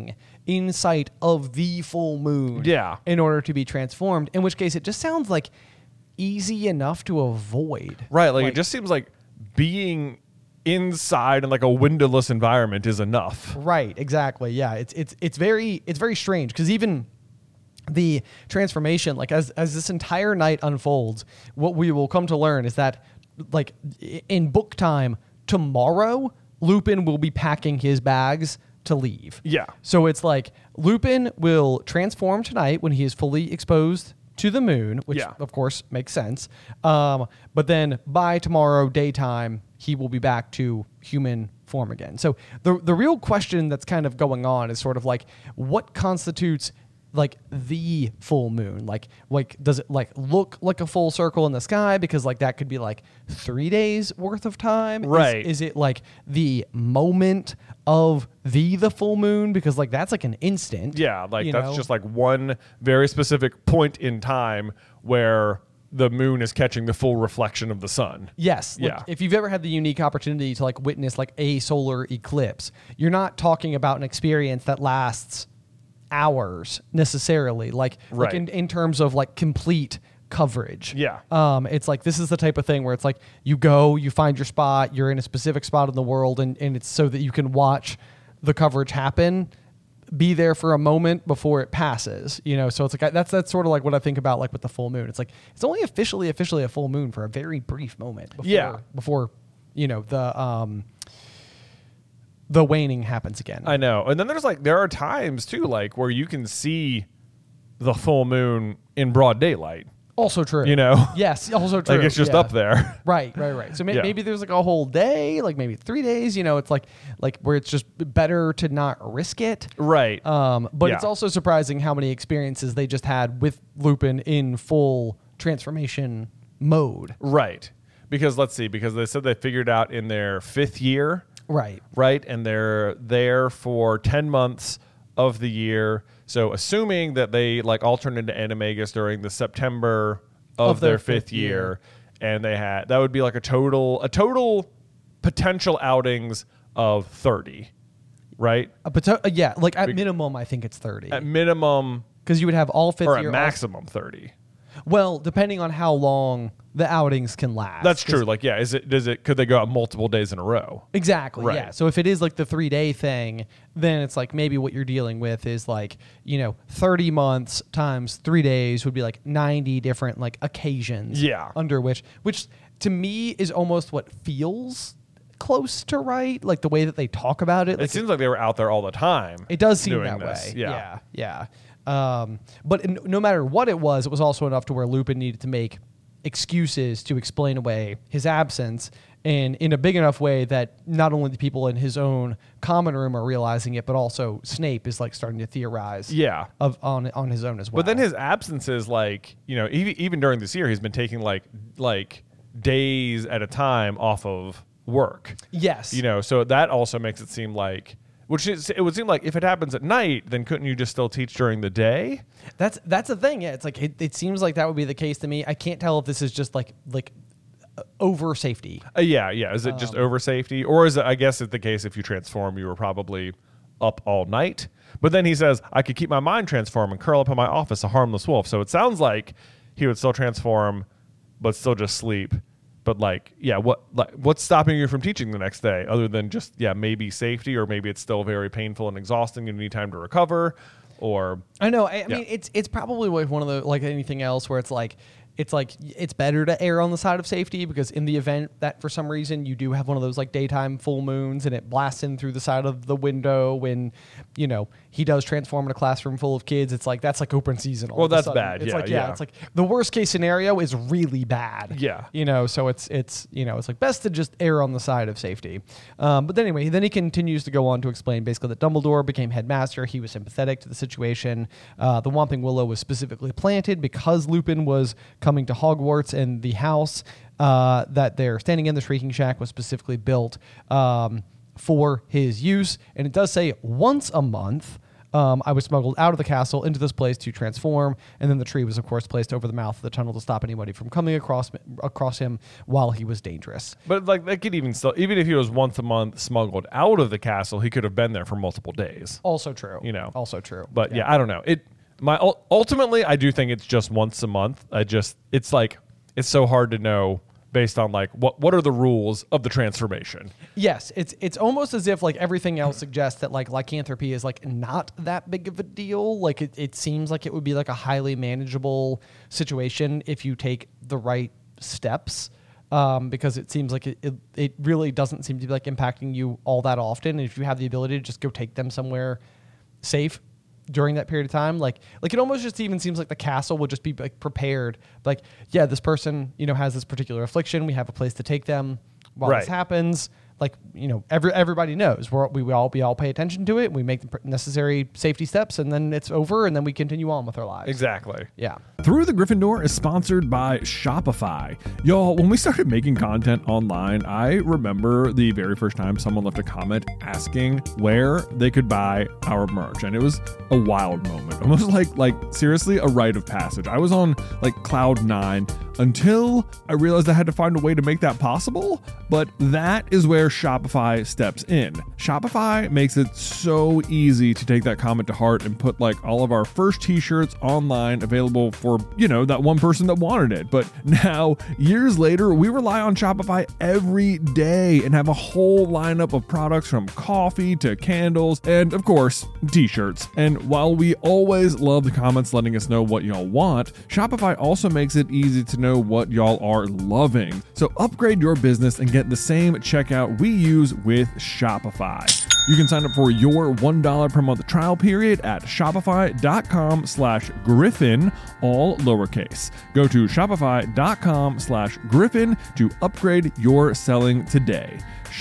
in sight of the full moon Yeah. in order to be transformed, in which case it just sounds like easy enough to avoid. Right. Like, it just seems like being inside in like a windowless environment is enough. Right, exactly. Yeah, it's it's it's very it's very strange because even the transformation, like as as this entire night unfolds, what we will come to learn is that like i- in book time tomorrow, Lupin will be packing his bags to leave. Yeah. So it's like Lupin will transform tonight when he is fully exposed to the moon, which Yeah. of course makes sense. Um, but then by tomorrow daytime, he will be back to human form again. So the the real question that's kind of going on is sort of like what constitutes like the full moon? Like like does it like look like a full circle in the sky? Because like that could be like three days worth of time. Is- Right. Is, it like the moment of the the full moon? Because like that's like an instant. Yeah. Like, you that's know? just like one very specific point in time where the moon is catching the full reflection of the sun. Yes. Like Yeah. if you've ever had the unique opportunity to like witness like a solar eclipse, you're not talking about an experience that lasts hours necessarily. Like, like Right. in, in terms of like complete coverage. Yeah. Um, it's like this is the type of thing where it's like you go, you find your spot, you're in a specific spot in the world, and, and it's so that you can watch the coverage happen. Be there for a moment before it passes, you know. So it's like that's that's sort of like what I think about like with the full moon. It's like it's only officially officially a full moon for a very brief moment. Before, Yeah. Before, you know, the um the waning happens again. I know. And then there's like, there are times too, like where you can see the full moon in broad daylight, also true. you know? Yes. Also true. Like, it's just yeah. up there. Right, right, right. So may- Yeah. maybe there's like a whole day, like maybe three days. You know, it's like like where it's just better to not risk it. Right. Um, but it's Yeah. also surprising how many experiences they just had with Lupin in full transformation mode. Right. Because let's see, because they said they figured out in their fifth year, Right. right? And they're there for ten months of the year. So assuming that they like all turned into Animagus during the September of, Of their their, fifth fifth year, year. and they had, that would be like a total, a total potential outings of thirty, right? A poto- uh, yeah, like at minimum, I think it's thirty At minimum, because you would have all fifth or year. at maximum thirty. Well, depending on how long the outings can last. That's 'Cause- true. Like, yeah, is it, does it, could they go out multiple days in a row? Exactly. Right. Yeah. So if it is like the three day thing, then it's like maybe what you're dealing with is like, you know, thirty months times three days would be like ninety different like occasions. Yeah. Under which, which to me is almost what feels close to right. Like the way that they talk about it. It Like seems like they were out there all the time. it does seem doing that this. way. Yeah. Yeah. Yeah. Um, but in, no matter what it was, it was also enough to where Lupin needed to make excuses to explain away his absence, and in a big enough way that not only the people in his own common room are realizing it, but also Snape is like starting to theorize Yeah. of on on his own as well. But then his absences, like, you know, even, even during this year, he's been taking like like days at a time off of work. yes, You know, so that also makes it seem like, which is, it would seem like if it happens at night, then couldn't you just still teach during the day? that's that's the thing. Yeah, it's like it, it seems like that would be the case to me. I can't tell if this is just like like uh, over safety. Uh, yeah, yeah. Is it just Um, over safety, or is it? I guess it's the case if you transform, you were probably up all night. But then he says, "I could keep my mind transform and curl up in my office, a harmless wolf." So it sounds like he would still transform, but still just sleep. But like, yeah, what like what's stopping you from teaching the next day, other than just yeah maybe safety, or maybe it's still very painful and exhausting, and you need time to recover, or I know. I, I Yeah. mean, it's it's probably like one of the like anything else where it's like it's like it's better to err on the side of safety because in the event that for some reason you do have one of those like daytime full moons and it blasts in through the side of the window when you know he does transform in a classroom full of kids, it's like that's like open season. all Well, of a that's sudden. bad. It's Yeah, like yeah, yeah. it's like the worst case scenario is really bad. Yeah. you know, so it's it's you know it's like best to just err on the side of safety. Um, but then anyway, then he continues to go on to explain basically that Dumbledore became headmaster. He was sympathetic to the situation. Uh, the Whomping Willow was specifically planted because Lupin was coming to Hogwarts, and the house uh, that they're standing in, the Shrieking Shack, was specifically built um, for his use. And it does say once a month. Um, I was smuggled out of the castle into this place to transform, and then the tree was, of course, placed over the mouth of the tunnel to stop anybody from coming across across him while he was dangerous. But like that could even still, even if he was once a month smuggled out of the castle, he could have been there for multiple days. Also true. You know, also true. But yeah, yeah I don't know. It my ultimately, I do think it's just once a month. I just it's like it's so hard to know. Based on like what what are the rules of the transformation? Yes, it's it's almost as if like everything else suggests that like lycanthropy is like not that big of a deal. Like it, it seems like it would be like a highly manageable situation if you take the right steps. Um, because it seems like it, it it really doesn't seem to be like impacting you all that often. And if you have the ability to just go take them somewhere safe during that period of time, like like it almost just even seems like the castle would just be like prepared, like yeah, this person you know has this particular affliction, we have a place to take them while right. this happens. Like you know, every everybody knows We're, we we all we all pay attention to it. We make the necessary safety steps, and then it's over, and then we continue on with our lives. Exactly. Yeah. Through the Gryffindor is sponsored by Shopify. Y'all, when we started making content online, I remember the very first time someone left a comment asking where they could buy our merch. And it was a wild moment. Almost like, like seriously, a rite of passage. I was on like cloud nine until I realized I had to find a way to make that possible. But that is where Shopify steps in. Shopify makes it so easy to take that comment to heart and put like all of our first t-shirts online available for, you know, that one person that wanted it. But now, years later, we rely on Shopify every day and have a whole lineup of products from coffee to candles and, of course, t-shirts. And while we always love the comments letting us know what y'all want, Shopify also makes it easy to know what y'all are loving. So upgrade your business and get the same checkout we use with Shopify. You can sign up for your one dollar per month trial period at shopify.com slash Griffin, all lowercase. Go to shopify.com slash Griffin to upgrade your selling today.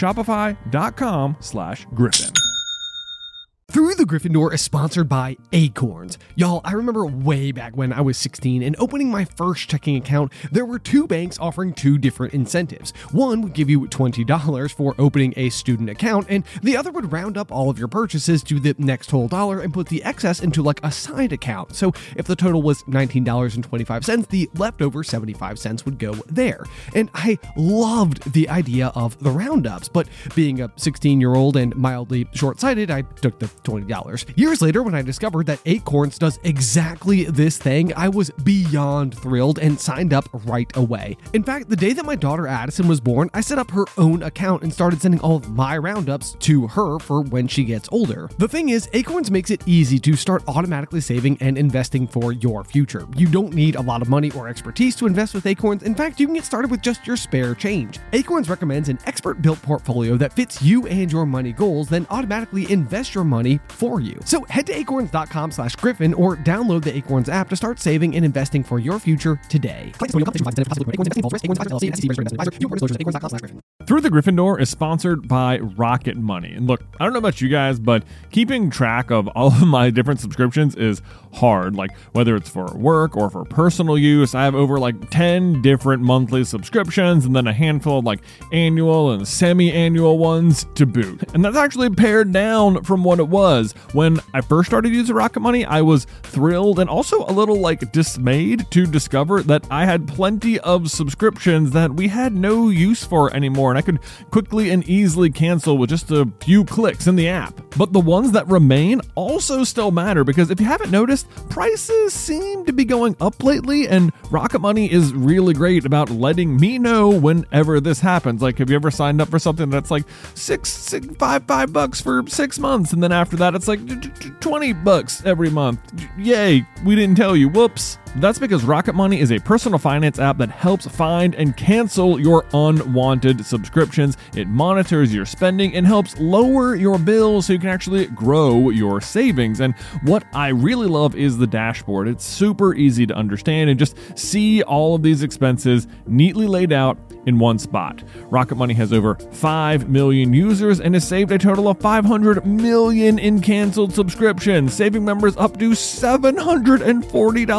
Shopify.com slash Griffin. Through the Gryffindor is sponsored by Acorns. Y'all, I remember way back when I was sixteen and opening my first checking account, there were two banks offering two different incentives. One would give you twenty dollars for opening a student account, and the other would round up all of your purchases to the next whole dollar and put the excess into like a side account. So if the total was nineteen dollars and twenty-five cents, the leftover seventy-five cents would go there. And I loved the idea of the roundups, but being a sixteen-year-old and mildly short-sighted, I took the twenty dollars. Years later, when I discovered that Acorns does exactly this thing, I was beyond thrilled and signed up right away. In fact, the day that my daughter Addison was born, I set up her own account and started sending all of my roundups to her for when she gets older. The thing is, Acorns makes it easy to start automatically saving and investing for your future. You don't need a lot of money or expertise to invest with Acorns. In fact, you can get started with just your spare change. Acorns recommends an expert-built portfolio that fits you and your money goals, then automatically invest your money for you. So head to acorns.com slash Griffin or download the Acorns app to start saving and investing for your future today. Through the Gryffindor is sponsored by Rocket Money. And look, I don't know about you guys, but keeping track of all of my different subscriptions is hard. Like whether it's for work or for personal use, I have over like ten different monthly subscriptions and then a handful of like annual and semi-annual ones to boot. And that's actually pared down from what it was. When I first started using Rocket Money, I was thrilled and also a little like dismayed to discover that I had plenty of subscriptions that we had no use for anymore, and I could quickly and easily cancel with just a few clicks in the app. But the ones that remain also still matter, because if you haven't noticed, prices seem to be going up lately, and Rocket Money is really great about letting me know whenever this happens. Like, have you ever signed up for something that's like six, six five, five bucks for six months, and then after that it's like twenty bucks every month? Yay, we didn't tell you, whoops. That's because Rocket Money is a personal finance app that helps find and cancel your unwanted subscriptions. It monitors your spending and helps lower your bills so you can actually grow your savings. And what I really love is the dashboard. It's super easy to understand and just see all of these expenses neatly laid out in one spot. Rocket Money has over five million users and has saved a total of five hundred million in canceled subscriptions, saving members up to seven hundred forty dollars a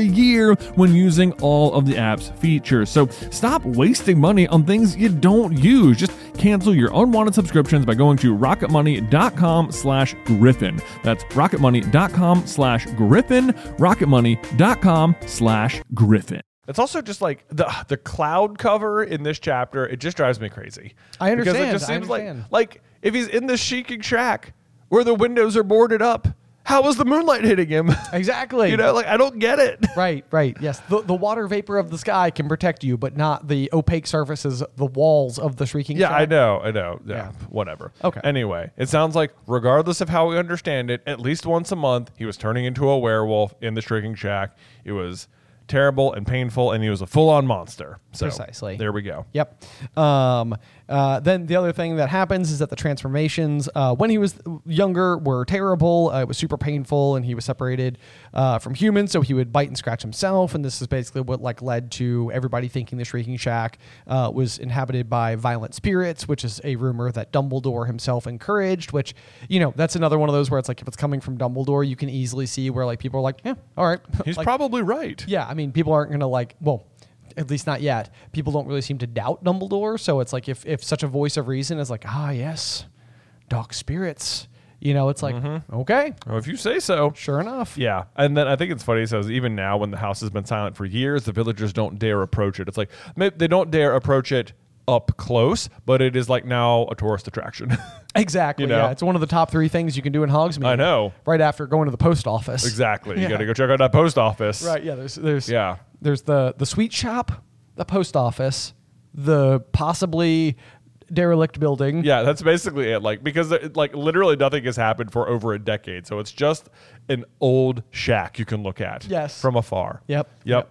year when using all of the app's features. So stop wasting money on things you don't use. Just cancel your unwanted subscriptions by going to rocketmoney.com slash Griffin. That's rocketmoney.com slash Griffin, rocketmoney.com slash Griffin. It's also just like the the cloud cover in this chapter. It just drives me crazy. I understand. Because it just I seems understand. like like if he's in this Sheeking shack where the windows are boarded up, how is the moonlight hitting him? Exactly. You know, like I don't get it. Right, right. Yes. The, the water vapor of the sky can protect you, but not the opaque surfaces, the walls of the Shrieking Yeah, Shack. I know, I know. Yeah, Yeah. whatever. Okay. Anyway, it sounds like regardless of how we understand it, at least once a month, he was turning into a werewolf in the Shrieking Shack. It was terrible and painful, and he was a full-on monster. So Precisely. there we go. Yep. Um, uh, then the other thing that happens is that the transformations, uh, when he was younger, were terrible. Uh, it was super painful, and he was separated uh, from humans, so he would bite and scratch himself. And this is basically what like led to everybody thinking the Shrieking Shack uh, was inhabited by violent spirits, which is a rumor that Dumbledore himself encouraged. Which, you know, that's another one of those where it's like if it's coming from Dumbledore, you can easily see where like people are like, yeah, all right, He's like, probably right. yeah. I mean, people aren't gonna like well. At least not yet. People don't really seem to doubt Dumbledore. So it's like if, if such a voice of reason is like, ah, yes, dark spirits, you know, it's like, okay, Well, if you say so. sure enough. Yeah, and then I think it's funny. He says even now, when the house has been silent for years, the villagers don't dare approach it. It's like ma- they don't dare approach it up close, but it is like now a tourist attraction. Exactly. You know? Yeah. It's one of the top three things you can do in Hogsmeade. I know. Right after going to the post office. Exactly. You Yeah. got to go check out that post office. Right. Yeah. There's, there's, Yeah. there's the, the sweet shop, the post office, the possibly derelict building. Yeah, that's basically it. Like because there- like literally nothing has happened for over a decade, so it's just an old shack you can look at. Yes. from afar. Yep. Yep.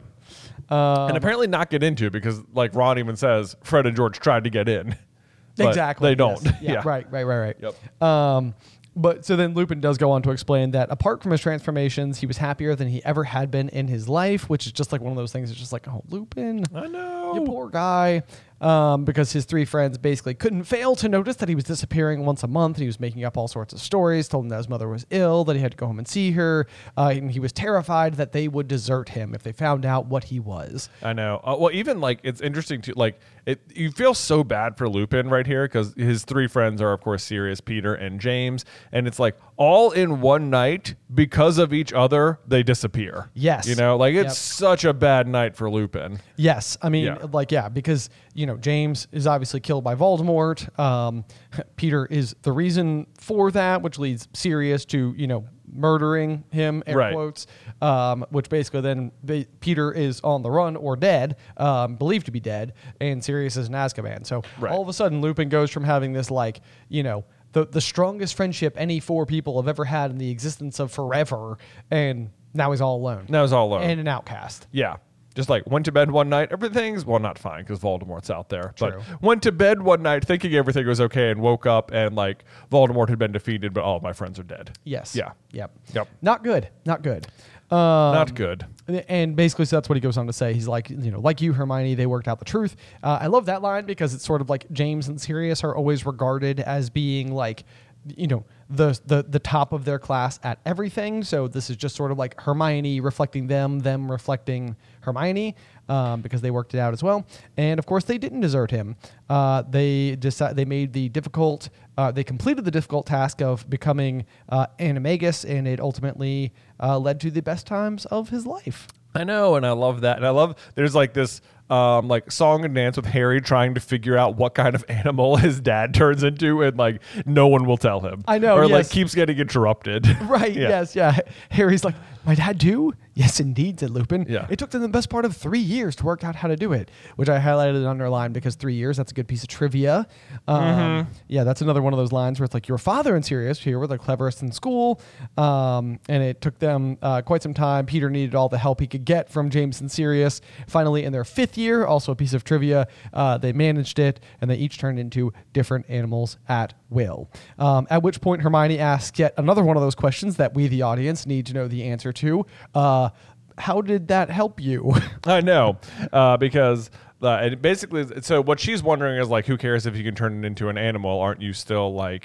Um, And apparently not get into because, like Ron even says, Fred and George tried to get in. but Exactly. They don't. yes. Yeah, Yeah. Right. Right. Right. Right. Yep. Um, but so then Lupin does go on to explain that apart from his transformations, he was happier than he ever had been in his life, which is just like one of those things. It's just like, oh, Lupin, I know. you poor guy. Um, because his three friends basically couldn't fail to notice that he was disappearing once a month. And he was making up all sorts of stories, told him that his mother was ill, that he had to go home and see her. Uh, and he was terrified that they would desert him if they found out what he was. I know. Uh, well, even like it's interesting to like it. You feel so bad for Lupin right here because his three friends are, of course, Sirius, Peter, and James, and it's like all in one night because of each other they disappear. Yes. You know, like it's Yep. such a bad night for Lupin. Yes, I mean, Yeah. like, yeah, because, you know, James is obviously killed by Voldemort. Um, Peter is the reason for that, which leads Sirius to, you know, murdering him, air Right. quotes, um, which basically then ba- Peter is on the run or dead, um, believed to be dead, and Sirius is in Azkaban. So Right. all of a sudden, Lupin goes from having this, like, you know, the, the strongest friendship any four people have ever had in the existence of forever, and now he's all alone. Now he's all alone. And an outcast. Yeah. Just like went to bed one night, everything's, well, not fine because Voldemort's out there. True. But went to bed one night thinking everything was okay and woke up and like Voldemort had been defeated, but all of my friends are dead. Yes. Yeah. Yep. Yep. Not good. Not good. Um, Not good. And basically, so that's what he goes on to say. He's like, you know, like you, Hermione, they worked out the truth. Uh, I love that line because it's sort of like James and Sirius are always regarded as being like, you know, the the the top of their class at everything. So this is just sort of like Hermione reflecting them, them reflecting Hermione, um, because they worked it out as well. And of course, they didn't desert him. Uh, they decided they made the difficult. Uh, they completed the difficult task of becoming uh, Animagus, and it ultimately uh, led to the best times of his life. I know, and I love that. And I love there's like this um like song and dance with Harry trying to figure out what kind of animal his dad turns into, and like no one will tell him. I know, Or yes. like keeps getting interrupted. Right. Yeah. Yes. Yeah. Harry's like, my dad too? Yes, indeed, said Lupin. Yeah. It took them the best part of three years to work out how to do it, which I highlighted and underlined because three years, that's a good piece of trivia. Um, Mm-hmm. Yeah, that's another one of those lines where it's like, your father and Sirius here were the cleverest in school. Um, and it took them uh, quite some time. Peter needed all the help he could get from James and Sirius. Finally, in their fifth year, also a piece of trivia, uh, they managed it, and they each turned into different animals at will. Um, at which point, Hermione asks yet another one of those questions that we, the audience, need to know the answer to. Uh, how did that help you? I know, uh, because uh, it basically, so what she's wondering is like, who cares if you can turn it into an animal? Aren't you still like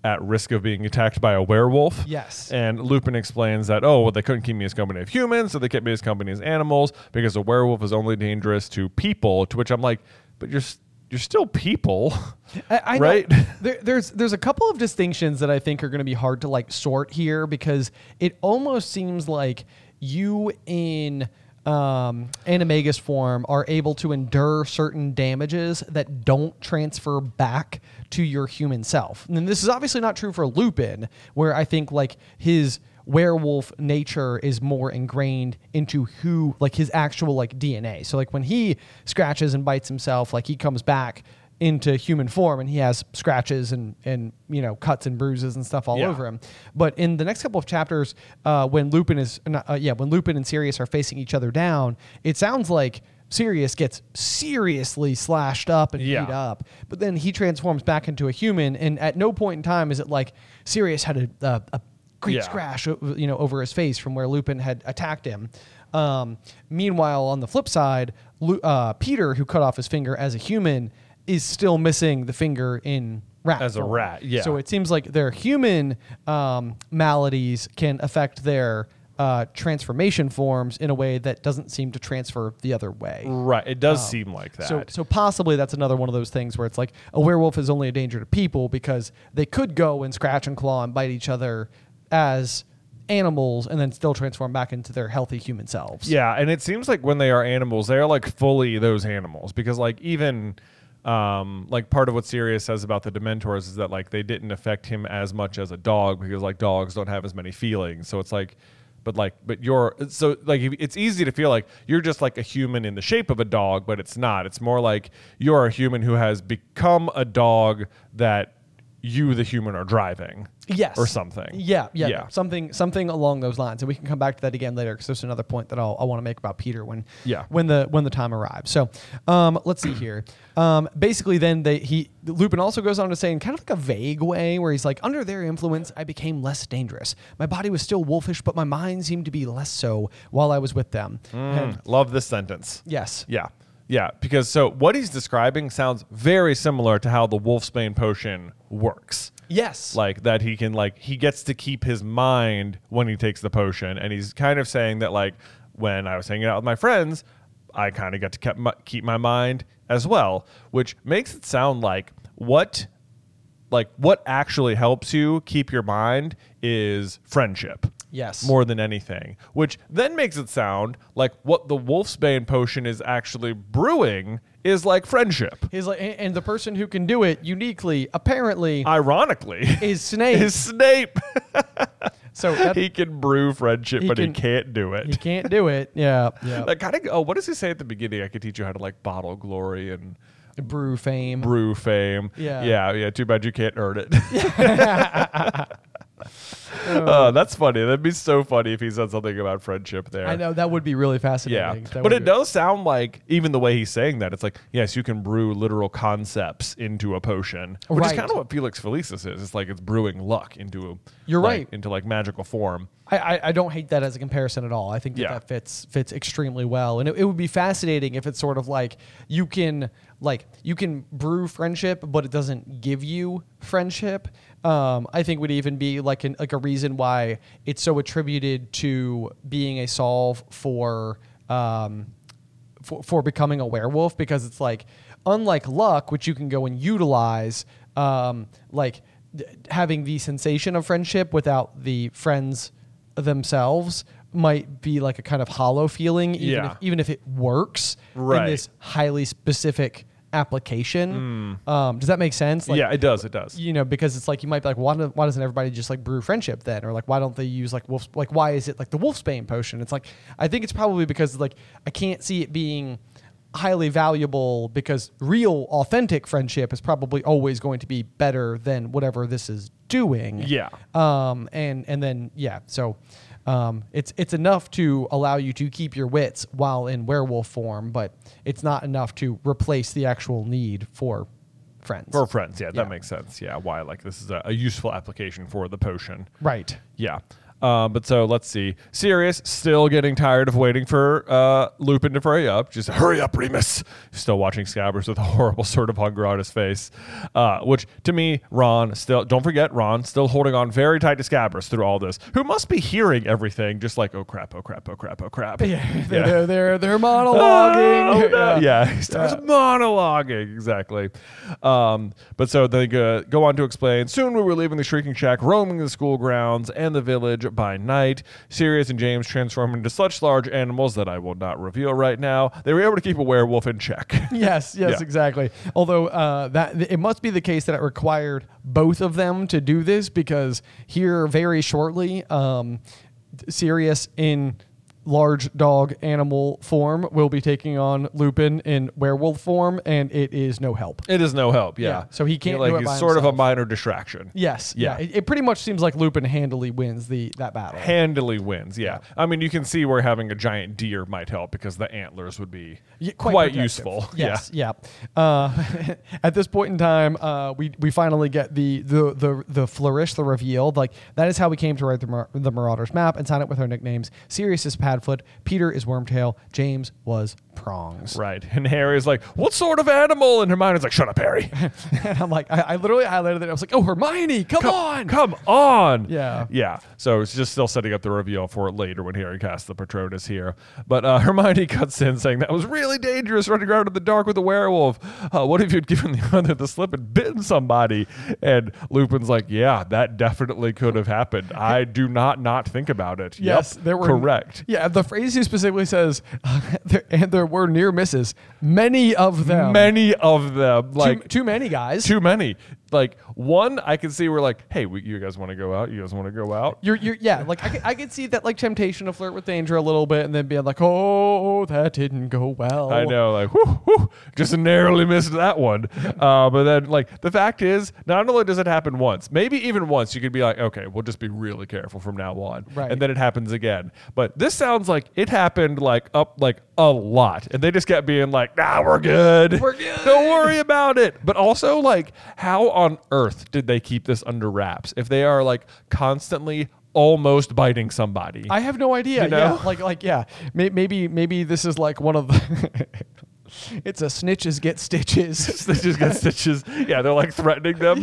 at risk of being attacked by a werewolf. Yes. And Lupin explains that, oh, well, they couldn't keep me as company of humans, so they kept me as company as animals because a werewolf is only dangerous to people, to which I'm like, but you're s- you're still people, I, I right? know. There, there's there's a couple of distinctions that I think are going to be hard to like sort here, because it almost seems like you in um, Animagus form are able to endure certain damages that don't transfer back to your human self. And this is obviously not true for Lupin, where I think like his werewolf nature is more ingrained into who, like his actual like D N A. So like when he scratches and bites himself, like he comes back into human form and he has scratches and, and you know, cuts and bruises and stuff all Yeah. over him. But in the next couple of chapters, uh, when Lupin is, uh, yeah, when Lupin and Sirius are facing each other down, it sounds like Sirius gets seriously slashed up and Yeah. beat up, but then he transforms back into a human. And at no point in time is it like Sirius had a, a, a great Yeah. scratch, you know, over his face from where Lupin had attacked him. Um, meanwhile, on the flip side, Lu- uh, Peter, who cut off his finger as a human, is still missing the finger in rat As a form. rat, yeah. So it seems like their human um, maladies can affect their uh, transformation forms in a way that doesn't seem to transfer the other way. Right. It does seem like that. So, so possibly that's another one of those things where it's like a werewolf is only a danger to people because they could go and scratch and claw and bite each other as animals and then still transform back into their healthy human selves. Yeah, and it seems like when they are animals, they are like fully those animals, because like even um like part of what Sirius says about the Dementors is that like they didn't affect him as much as a dog, because like dogs don't have as many feelings. So it's like, but like, but you're so like if- it's easy to feel like you're just like a human in the shape of a dog, but it's not. It's more like you're a human who has become a dog that you, the human, are driving. Yes. Or something. Yeah, yeah, Yeah. something, something along those lines, and we can come back to that again later because there's another point that I'll, I want to make about Peter when, Yeah. when the when the time arrives. So, um, let's see here. Um, basically, then they he Lupin also goes on to say in kind of like a vague way where he's like, under their influence, I became less dangerous. My body was still wolfish, but my mind seemed to be less so while I was with them. And Love this sentence. yes, Yeah. Yeah, because so what he's describing sounds very similar to how the Wolfsbane potion works. yes, Like that he can like he gets to keep his mind when he takes the potion, and he's kind of saying that like when I was hanging out with my friends, I kind of got to keep my, keep my mind as well, which makes it sound like what like what actually helps you keep your mind is friendship. yes, More than anything, which then makes it sound like what the Wolfsbane potion is actually brewing is like friendship. He's like, and and the person who can do it uniquely, apparently, Ironically, is Snape. is Snape. so that, He can brew friendship, He but can- he can't do it. he can't do it. Yeah, yeah. That kind of. Oh, what does he say at the beginning? I could teach you how to like bottle glory and Brew fame. brew fame. Yeah. yeah, yeah. Too bad you can't earn it. Uh, that's funny. That'd be so funny if he said something about friendship there. I know that would be really fascinating. Yeah, That but would it be- does sound like, even the way he's saying that, it's like, yes, you can brew literal concepts into a potion, which is Right. kind of what Felix Felicis is. It's like it's brewing luck into a, You're like, right. into like magical form. I, I, I don't hate that as a comparison at all. I think that, Yeah. that fits fits extremely well, and it, it would be fascinating if it's sort of like you can like you can brew friendship, but it doesn't give you friendship. Um, I think would even be like an like a reason why it's so attributed to being a solve for um, for, for becoming a werewolf, because it's like unlike luck, which you can go and utilize, um, like d- having the sensation of friendship without the friends themselves might be like a kind of hollow feeling, even Yeah. if, even if it works Right. in this highly specific application. Um, does that make sense? Like, yeah, it does. It does. you know, because it's like you might be like, why, do, why doesn't everybody just like brew friendship then, or like why don't they use like wolf? Like why is it like the Wolfsbane potion? It's like I think it's probably because like I can't see it being highly valuable, because real authentic friendship is probably always going to be better than whatever this is doing. Yeah. Um. And and then yeah. So. Um, it's it's enough to allow you to keep your wits while in werewolf form, but it's not enough to replace the actual need for friends. For friends, yeah, Yeah. that makes sense. Yeah, why like this is a, a useful application for the potion. Right. Yeah. Uh, but so let's see. Sirius still getting tired of waiting for uh, Lupin to hurry up. Just hurry up, Remus. Still watching Scabbers with a horrible sort of hunger on his face. Uh, which to me, Ron still, don't forget, Ron still holding on very tight to Scabbers through all this, who must be hearing everything just like, oh crap, oh crap, oh crap, oh crap. Yeah, they're, they're, they're, they're monologuing. Oh, no. Yeah. Yeah, he starts Yeah. monologuing. Exactly. Um, but so they go, go on to explain, soon we were leaving the Shrieking Shack, roaming the school grounds and the village by night. Sirius and James transform into such large animals that I will not reveal right now. They were able to keep a werewolf in check. Yes, yes, Yeah. exactly. Although uh, that it must be the case that it required both of them to do this, because here very shortly, um, Sirius in large dog animal form will be taking on Lupin in werewolf form, and it is no help. It is no help, yeah. Yeah, so he can't like do it he's by sort of a himself. minor distraction. Yes, Yeah. yeah. It, it pretty much seems like Lupin handily wins the that battle. Handily wins, yeah. I mean, you can see where having a giant deer might help because the antlers would be Yeah, quite, protective. useful. Yes, yeah. Uh, at this point in time, uh, we we finally get the the the the flourish, the reveal. Like that is how we came to write the, Mar- the Marauders map and sign it with our nicknames. Sirius is Padfoot, Peter is Wormtail, James was Prongs. Yeah. Right. And Harry's like, what sort of animal? And Hermione's like, shut up, Harry. And I'm like, I, I literally highlighted it. I was like, oh, Hermione, come, on. Come on. Yeah. Yeah. So it's just still setting up the reveal for it later when Harry casts the Patronus here. But uh, Hermione cuts in saying that was really dangerous running around in the dark with a werewolf. Uh, what if you'd given the other the slip and bitten somebody? And Lupin's like, yeah, that definitely could have happened. I do not not think about it. Yes, Yep, there were correct. Yeah, the phrase he specifically says, there, and there were near misses, many of them. Many of them. Like too, too many guys. too many. Like one, I can see we're like, hey, we, you guys want to go out? You guys want to go out? You're, you're, yeah, like I could, I could see that like temptation to flirt with danger a little bit, and then being like, oh, that didn't go well. I know, like, whoo, whoo, just narrowly missed that one. Uh, but then, like, the fact is, not only does it happen once, maybe even once, you could be like, okay, we'll just be really careful from now on. Right. And then it happens again. But this sounds like it happened, like, up, like, a lot. And they just kept being like, nah, we're good. We're good. Don't worry about it. But also, like, how on earth did they keep this under wraps if they are, like, constantly almost biting somebody? I have no idea. You know? Yeah, like like yeah, May- maybe maybe this is like one of the. It's a snitches get stitches. Stitches get stitches. Yeah, they're like threatening them.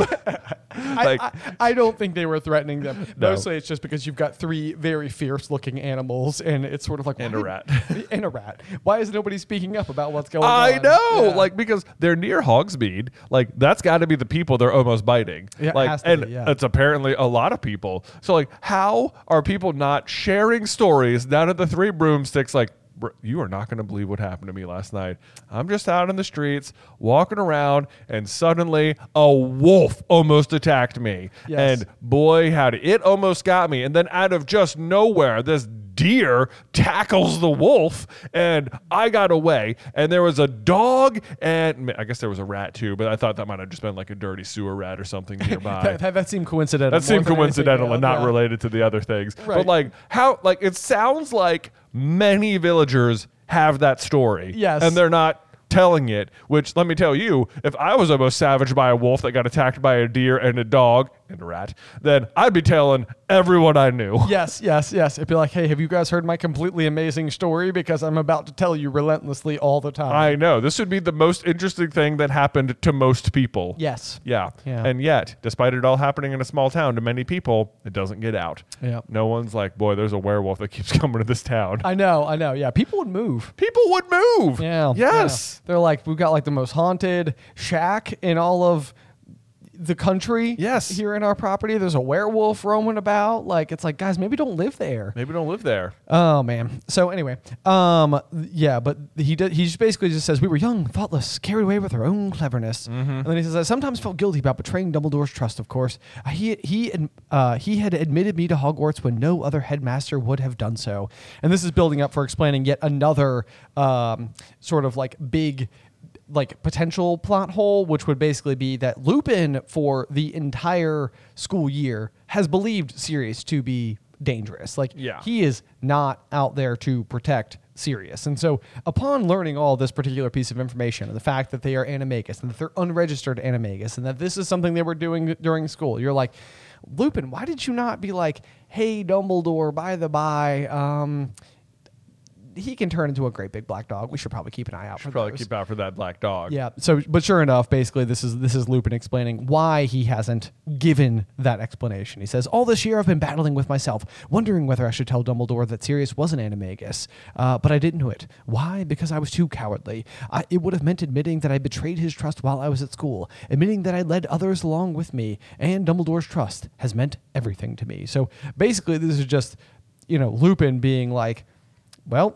like, I, I, I don't think they were threatening them. No. Mostly it's just because you've got three very fierce looking animals, and it's sort of like And why a rat. did- and a rat. Why is nobody speaking up about what's going I on? know, Yeah. like because they're near Hogsmeade, like that's got to be the people they're almost biting. Yeah, it like, has to and be, yeah. it's apparently a lot of people. So, like, how are people not sharing stories down at the Three Broomsticks? Like, br- you are not going to believe what happened to me last night. I'm just out in the streets walking around, and suddenly a wolf almost attacked me. Yes. And boy, howdy, it almost got me. And then out of just nowhere, this deer tackles the wolf, and I got away. And there was a dog, and I guess there was a rat too, but I thought that might have just been like a dirty sewer rat or something nearby. that, that, that seemed coincidental. That seemed more than anything coincidental and else, not yeah. related to the other things. But Right. like how like it sounds like many villagers have that story. Yes. And they're not telling it, which let me tell you, if I was almost savaged by a wolf that got attacked by a deer and a dog and a rat, then I'd be telling everyone I knew. Yes, yes, yes. It'd be like, hey, have you guys heard my completely amazing story? Because I'm about to tell you relentlessly all the time. I know. This would be the most interesting thing that happened to most people. yes. Yeah. Yeah. And yet, despite it all happening in a small town to many people, it doesn't get out. Yeah. No one's like, boy, there's a werewolf that keeps coming to this town. I know, I know. Yeah, people would move. People would move. Yeah. Yes. yeah. They're like, we've got like the most haunted shack in all of the country. Yes. Here in our property, there's a werewolf roaming about. Like, it's like, guys, maybe don't live there. Maybe don't live there. Oh man. So anyway, um, yeah, but he did, he just basically just says we were young, thoughtless, carried away with our own cleverness, and then he says I sometimes felt guilty about betraying Dumbledore's trust. Of course, Uh, he he uh, he had admitted me to Hogwarts when no other headmaster would have done so, and this is building up for explaining yet another um, sort of like big. Like potential plot hole, which would basically be that Lupin for the entire school year has believed Sirius to be dangerous. Like Yeah. he is not out there to protect Sirius. And so upon learning all this particular piece of information and the fact that they are Animagus and that they're unregistered Animagus and that this is something they were doing during school, you're like, Lupin, why did you not be like, hey, Dumbledore, by the by, um, he can turn into a great big black dog. We should probably keep an eye out for Should probably those. keep out for that black dog. Yeah. So, but sure enough, basically, this is this is Lupin explaining why he hasn't given that explanation. He says, "All this year, I've been battling with myself, wondering whether I should tell Dumbledore that Sirius was an animagus, uh, but I didn't do it. Why? Because I was too cowardly. I, it would have meant admitting that I betrayed his trust while I was at school, admitting that I led others along with me, and Dumbledore's trust has meant everything to me." So basically, this is just, you know, Lupin being like, well,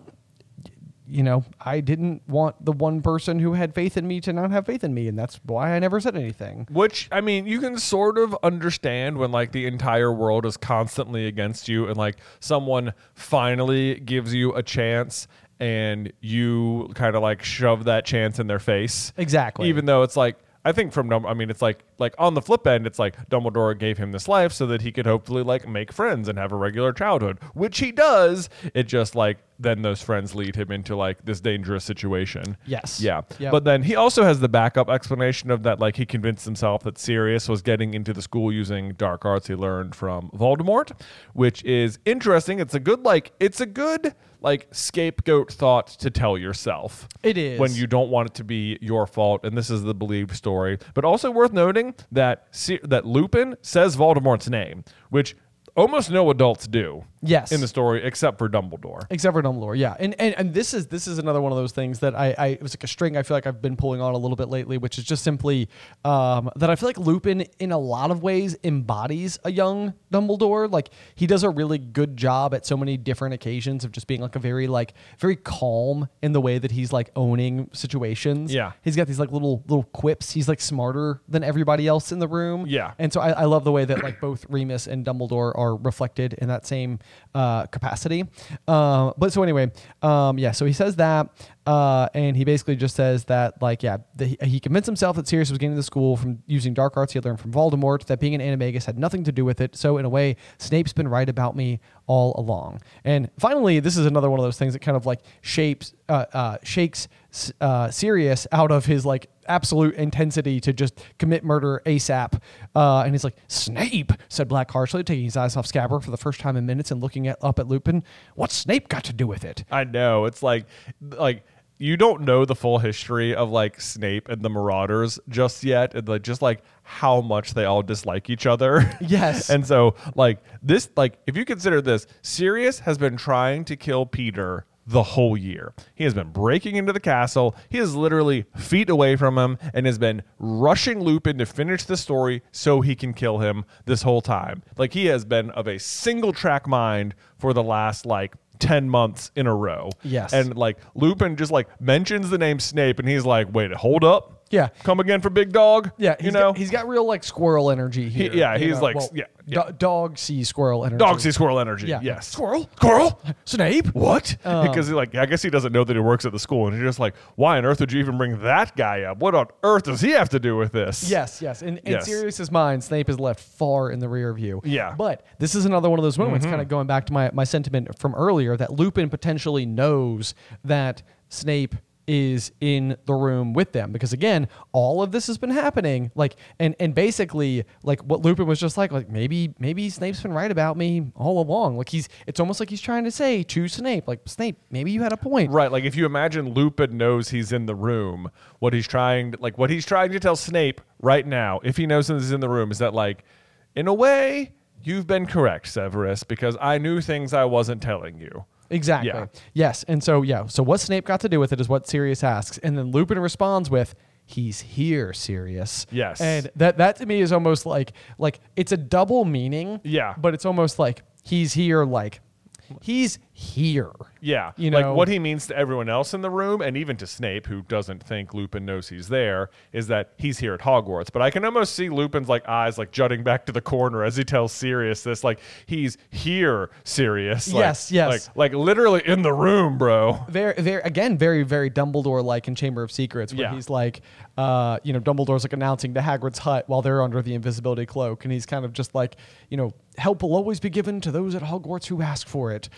you know, I didn't want the one person who had faith in me to not have faith in me, and that's why I never said anything. Which, I mean, you can sort of understand when, like, the entire world is constantly against you and, like, someone finally gives you a chance and you kind of, like, shove that chance in their face. Exactly. Even though it's like, I think from, Dum- I mean, it's like, like on the flip end, it's like Dumbledore gave him this life so that he could hopefully like make friends and have a regular childhood, which he does. It just like, then those friends lead him into like this dangerous situation. Yes. Yeah. Yep. But then he also has the backup explanation of that, like he convinced himself that Sirius was getting into the school using dark arts he learned from Voldemort, which is interesting. It's a good, like, it's a good, like scapegoat thought to tell yourself. It is. When you don't want it to be your fault, and this is the believed story. But also worth noting that Se- that Lupin says Voldemort's name, which almost no adults do. Yes. In the story, except for Dumbledore. Except for Dumbledore, yeah, and and and this is this is another one of those things that I, I it was like a string I feel like I've been pulling on a little bit lately, which is just simply um, that I feel like Lupin in a lot of ways embodies a young Dumbledore. Like he does a really good job at so many different occasions of just being like a very like very calm in the way that he's like owning situations. Yeah. He's got these like little little quips. He's like smarter than everybody else in the room. Yeah. And so I, I love the way that like both Remus and Dumbledore are reflected in that same uh, capacity. Uh, but so anyway, um, yeah, so he says that, uh, and he basically just says that, like, yeah, the, he, he convinced himself that Sirius was getting to school from using dark arts he had learned from Voldemort, that being an animagus had nothing to do with it. So in a way, Snape's been right about me all along. And finally, this is another one of those things that kind of like shapes, uh, uh, shakes uh, Sirius out of his like absolute intensity to just commit murder ASAP. Uh, and he's like, "Snape," said Black harshly, taking his eyes off Scabbard for the first time in minutes and looking at, up at Lupin. "What's Snape got to do with it?" I know. It's like, like you don't know the full history of like Snape and the Marauders just yet, and like just like how much they all dislike each other. Yes. And so like this, like if you consider this, Sirius has been trying to kill Peter the whole year. He has been breaking into the castle. He is literally feet away from him and has been rushing Lupin to finish the story so he can kill him this whole time. Like he has been of a single track mind for the last like ten months in a row. Yes. And like Lupin just like mentions the name Snape and he's like, "Wait, hold up. Yeah. Come again for big dog." Yeah, you he's know, got, he's got real like squirrel energy here. He- yeah, you he's know? like- Well, yeah, yeah. do- dog see squirrel energy. dog see squirrel energy. Yeah. Yes. Squirrel? Squirrel? Snape? What? Um, Because he like, I guess he doesn't know that he works at the school, and he's just like, "Why on earth would you even bring that guy up? What on earth does he have to do with this?" Yes, yes. In, in Yes. Sirius's mind, Snape is left far in the rear view. Yeah. But this is another one of those moments, kind of going back to my, my sentiment from earlier, that Lupin potentially knows that Snape is in the room with them, because again, all of this has been happening, like, and and basically, like, what Lupin was just like, like maybe maybe Snape's been right about me all along. Like he's, it's almost like he's trying to say to Snape, like, "Snape, maybe you had a point." Right, like if you imagine Lupin knows he's in the room, what he's trying to, like what he's trying to tell Snape right now, if he knows he's in the room, is that like, in a way, you've been correct, Severus, because I knew things I wasn't telling you. Exactly. Yeah. Yes. And so, yeah. So what Snape got to do with it is what Sirius asks. And then Lupin responds with, "He's here, Sirius." Yes. And that, that to me is almost like, like it's a double meaning. Yeah. But it's almost like he's here, like he's here. Yeah, You like know? what he means to everyone else in the room, and even to Snape, who doesn't think Lupin knows he's there, is that he's here at Hogwarts. But I can almost see Lupin's like eyes like jutting back to the corner as he tells Sirius this, like, "He's here, Sirius." Like, Yes, yes. Like, like literally in the room, bro. Very, very, again, very, very Dumbledore-like in Chamber of Secrets, where Yeah. he's like, uh, you know, Dumbledore's like announcing to Hagrid's hut while they're under the invisibility cloak, and he's kind of just like, you know, "Help will always be given to those at Hogwarts who ask for it." And he's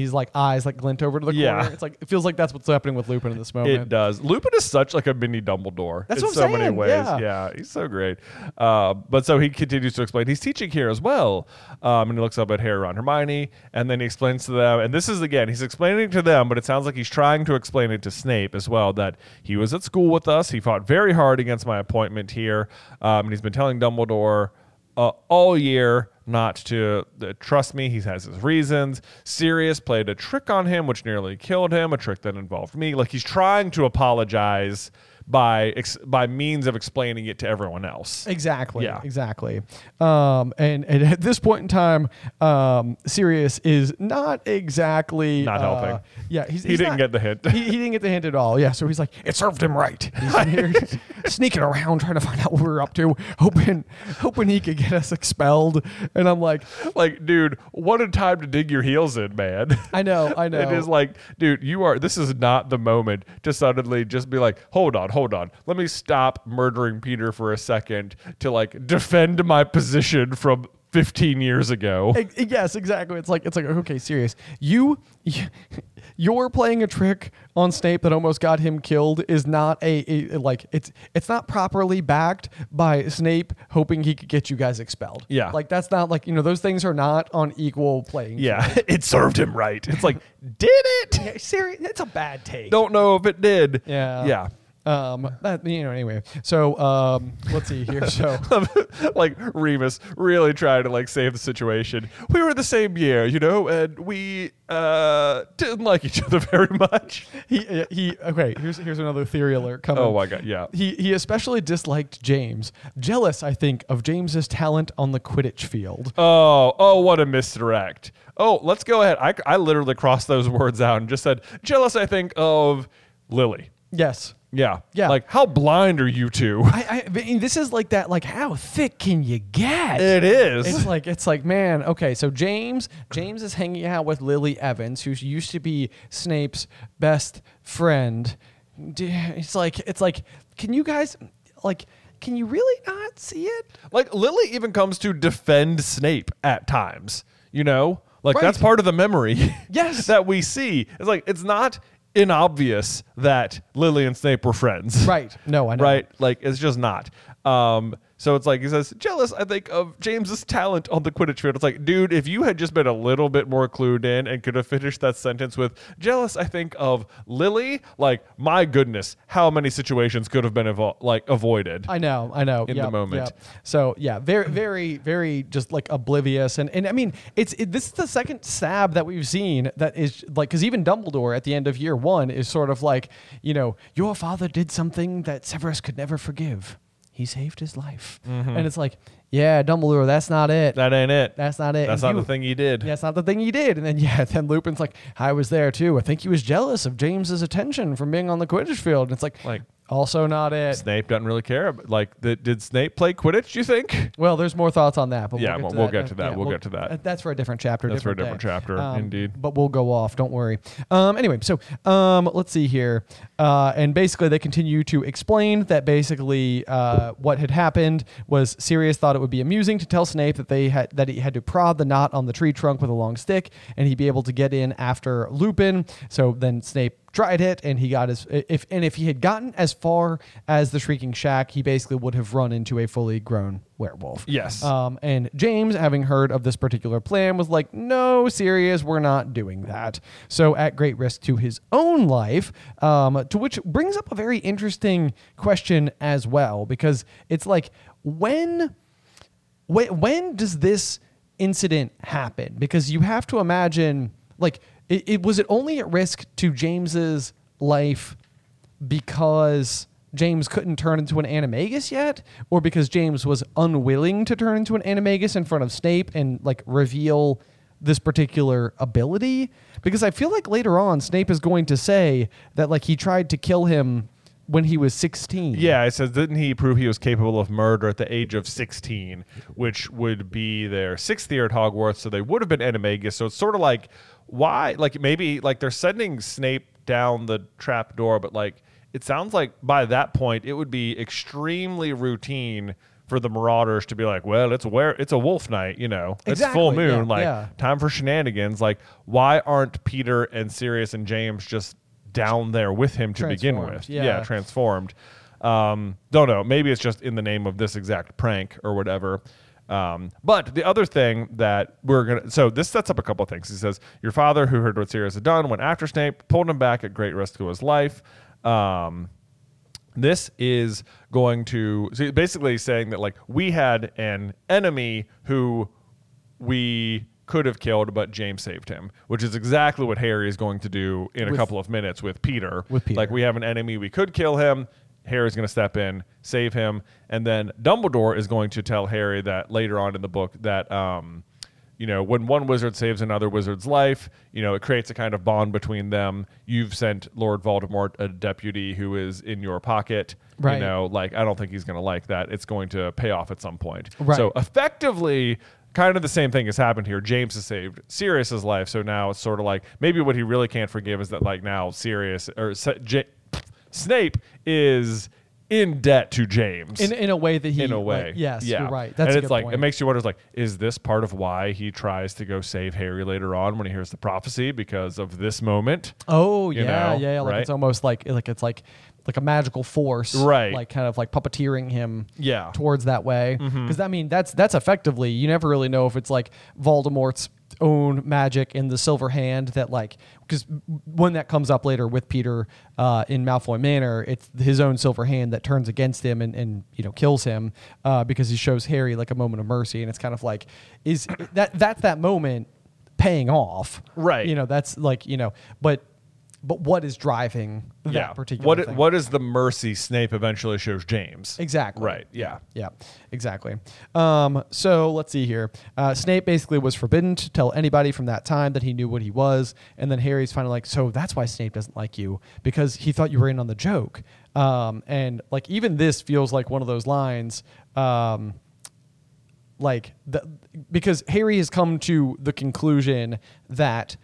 he's like eyes like glint over to the Yeah. corner. It's like it feels like that's what's happening with Lupin in this moment. It does. Lupin is such like a mini Dumbledore That's in what I'm so many saying, ways. yeah. Yeah, he's so great. Uh, but so he continues to explain. He's teaching here as well, um, and he looks up at Harry, Ron, Hermione, and then he explains to them. And this is again, he's explaining to them, but it sounds like he's trying to explain it to Snape as well. That he was at school with us. He fought very hard against my appointment here, um, and he's been telling Dumbledore uh, all year not to uh, trust me. He has his reasons. Sirius played a trick on him, which nearly killed him, a trick that involved me. Like he's trying to apologize by ex- by means of explaining it to everyone else. Exactly. Yeah. Exactly. Um, and, and at this point in time, um, Sirius is not exactly Not uh, helping. Yeah, he's, He he's didn't not- get the hint. he, he didn't get the hint at all. Yeah, so he's like, it served him right. He's in here sneaking around trying to find out what we're up to, hoping hoping he could get us expelled. And I'm like, Like, dude, what a time to dig your heels in, man. I know, I know. It is like, dude, you are, this is not the moment to suddenly just be like, hold on, hold on. Let me stop murdering Peter for a second to like defend my position from fifteen years ago. E- Yes, exactly. It's like it's like okay, serious. You, you're playing a trick on Snape that almost got him killed. Is not a, a like it's it's not properly backed by Snape hoping he could get you guys expelled. Yeah. like that's not like you know those things are not on equal playing. Yeah, it served him right. It's like, did it? field. Serious. It's a bad take. Don't know if it did. Yeah. Yeah. Um. That you know. Anyway. So um. Let's see here. So. Like Remus really trying to like save the situation. We were the same year, you know, and we uh didn't like each other very much. He he. Okay. Here's here's another theory alert coming. Oh my god, yeah. He he especially disliked James. Jealous, I think, of James's talent on the Quidditch field. Oh, oh, what a misdirect. Oh, let's go ahead. I, I literally crossed those words out and just said, jealous, I think, of Lily. Yes. Yeah. Yeah. Like, how blind are you two? I, I mean, this is like that. Like, how thick can you get? It is. It's like it's like man. Okay, so James James is hanging out with Lily Evans, who used to be Snape's best friend. D- It's like it's like, can you guys like? Can you really not see it? Like, Lily even comes to defend Snape at times, you know? Like, Right. that's part of the memory Yes. that we see. It's like, it's not inobvious that Lily and Snape were friends. Right. No, I know. Right? Like, it's just not. Um, so it's like, he says, jealous, I think, of James's talent on the Quidditch field. It's like, dude, if you had just been a little bit more clued in and could have finished that sentence with, jealous, I think, of Lily, like, my goodness, how many situations could have been, avo- like, avoided? I know, I know. In the Yep, moment. yep. So yeah, very, very, very just like oblivious, and and I mean, it's it, this is the second stab that we've seen that is like because even Dumbledore at the end of year one is sort of like, you know, your father did something that Severus could never forgive. He saved his life, and it's like, yeah, Dumbledore, that's not it. That ain't it. That's not it. That's And not you- the thing he did. Yeah, that's not the thing he did. And then yeah, then Lupin's like, I was there too. I think he was jealous of James's attention from being on the Quidditch field. And it's like, Like, also not it. Snape doesn't really care. But like, the, did Snape play Quidditch, you think? Well, there's more thoughts on that, but Yeah, we'll get to we'll that. get to that. Yeah, We'll get to that. uh, That's for a different chapter. That's for a different different day. chapter, Um, indeed. But we'll go off. Don't worry. Um, anyway, so um, let's see here, uh, and basically they continue to explain that basically uh, what had happened was Sirius thought it would be amusing to tell Snape that they had that he had to prod the knot on the tree trunk with a long stick, and he'd be able to get in after Lupin. So then Snape tried it, and he got as if and if he had gotten as far as the Shrieking Shack, he basically would have run into a fully grown werewolf. Yes. Um, and James, having heard of this particular plan, was like, "No, serious, we're not doing that." So, at great risk to his own life, um, to which brings up a very interesting question as well, because it's like when, when, when does this incident happen? Because you have to imagine, like, it, it was it only at risk to James's life because James couldn't turn into an animagus yet, or because James was unwilling to turn into an animagus in front of Snape and like reveal this particular ability? Because I feel like later on Snape is going to say that like he tried to kill him when he was sixteen. Yeah, it says, didn't he prove he was capable of murder at the age of sixteen, which would be their sixth year at Hogwarts, so they would have been animagus. So it's sort of like, why? Like, maybe, like, they're sending Snape down the trap door, but, like, it sounds like by that point, it would be extremely routine for the Marauders to be like, well, it's where it's a wolf night, you know, it's Exactly, full moon, yeah, like yeah. time for shenanigans. Like, why aren't Peter and Sirius and James just down there with him to begin Transformed, with? yeah. transformed. Um, don't know. Maybe it's just in the name of this exact prank or whatever. Um, but the other thing that we're gonna, so this sets up a couple of things. He says, your father, who heard what Sirius had done, went after Snape, pulled him back at great risk to his life. Um, This is going to so basically saying that like we had an enemy who we could have killed, but James saved him, which is exactly what Harry is going to do in a With- couple of minutes with Peter. With Peter. Like, we have an enemy, we could kill him. Harry's going to step in, save him, and then Dumbledore is going to tell Harry that later on in the book that um, you know, when one wizard saves another wizard's life, you know, it creates a kind of bond between them. You've sent Lord Voldemort a deputy who is in your pocket. Right. You know, like, I don't think he's going to like that. It's going to pay off at some point. Right. So effectively, kind of the same thing has happened here. James has saved Sirius's life, so now it's sort of like maybe what he really can't forgive is that like now Sirius or S- J- Snape is in debt to James. In, in a way that he in a like, way. yes, yeah. you're right. That's and a it's good like point. it makes you wonder, like, is this part of why he tries to go save Harry later on when he hears the prophecy because of this moment? Oh you yeah, know, yeah, yeah. Like right? it's almost like like it's like like a magical force, Right. Like kind of like puppeteering him, Yeah. towards that way. Because I mean, that's that's effectively you never really know if it's like Voldemort's own magic in the Silver Hand that like because when that comes up later with Peter uh, in Malfoy Manor, it's his own Silver Hand that turns against him and and you know kills him uh, because he shows Harry like a moment of mercy, and it's kind of like is that that's that moment paying off, Right. You know, that's like you know, but. But what is driving that yeah. particular What thing? what is the mercy Snape eventually shows James? Exactly. Right. Yeah. Yeah, exactly. Um, so let's see here. Uh, Snape basically was forbidden to tell anybody from that time that he knew what he was. And then Harry's finally like, so that's why Snape doesn't like you, because he thought you were in on the joke. Um, and like even this feels like one of those lines. Um, like the, because Harry has come to the conclusion that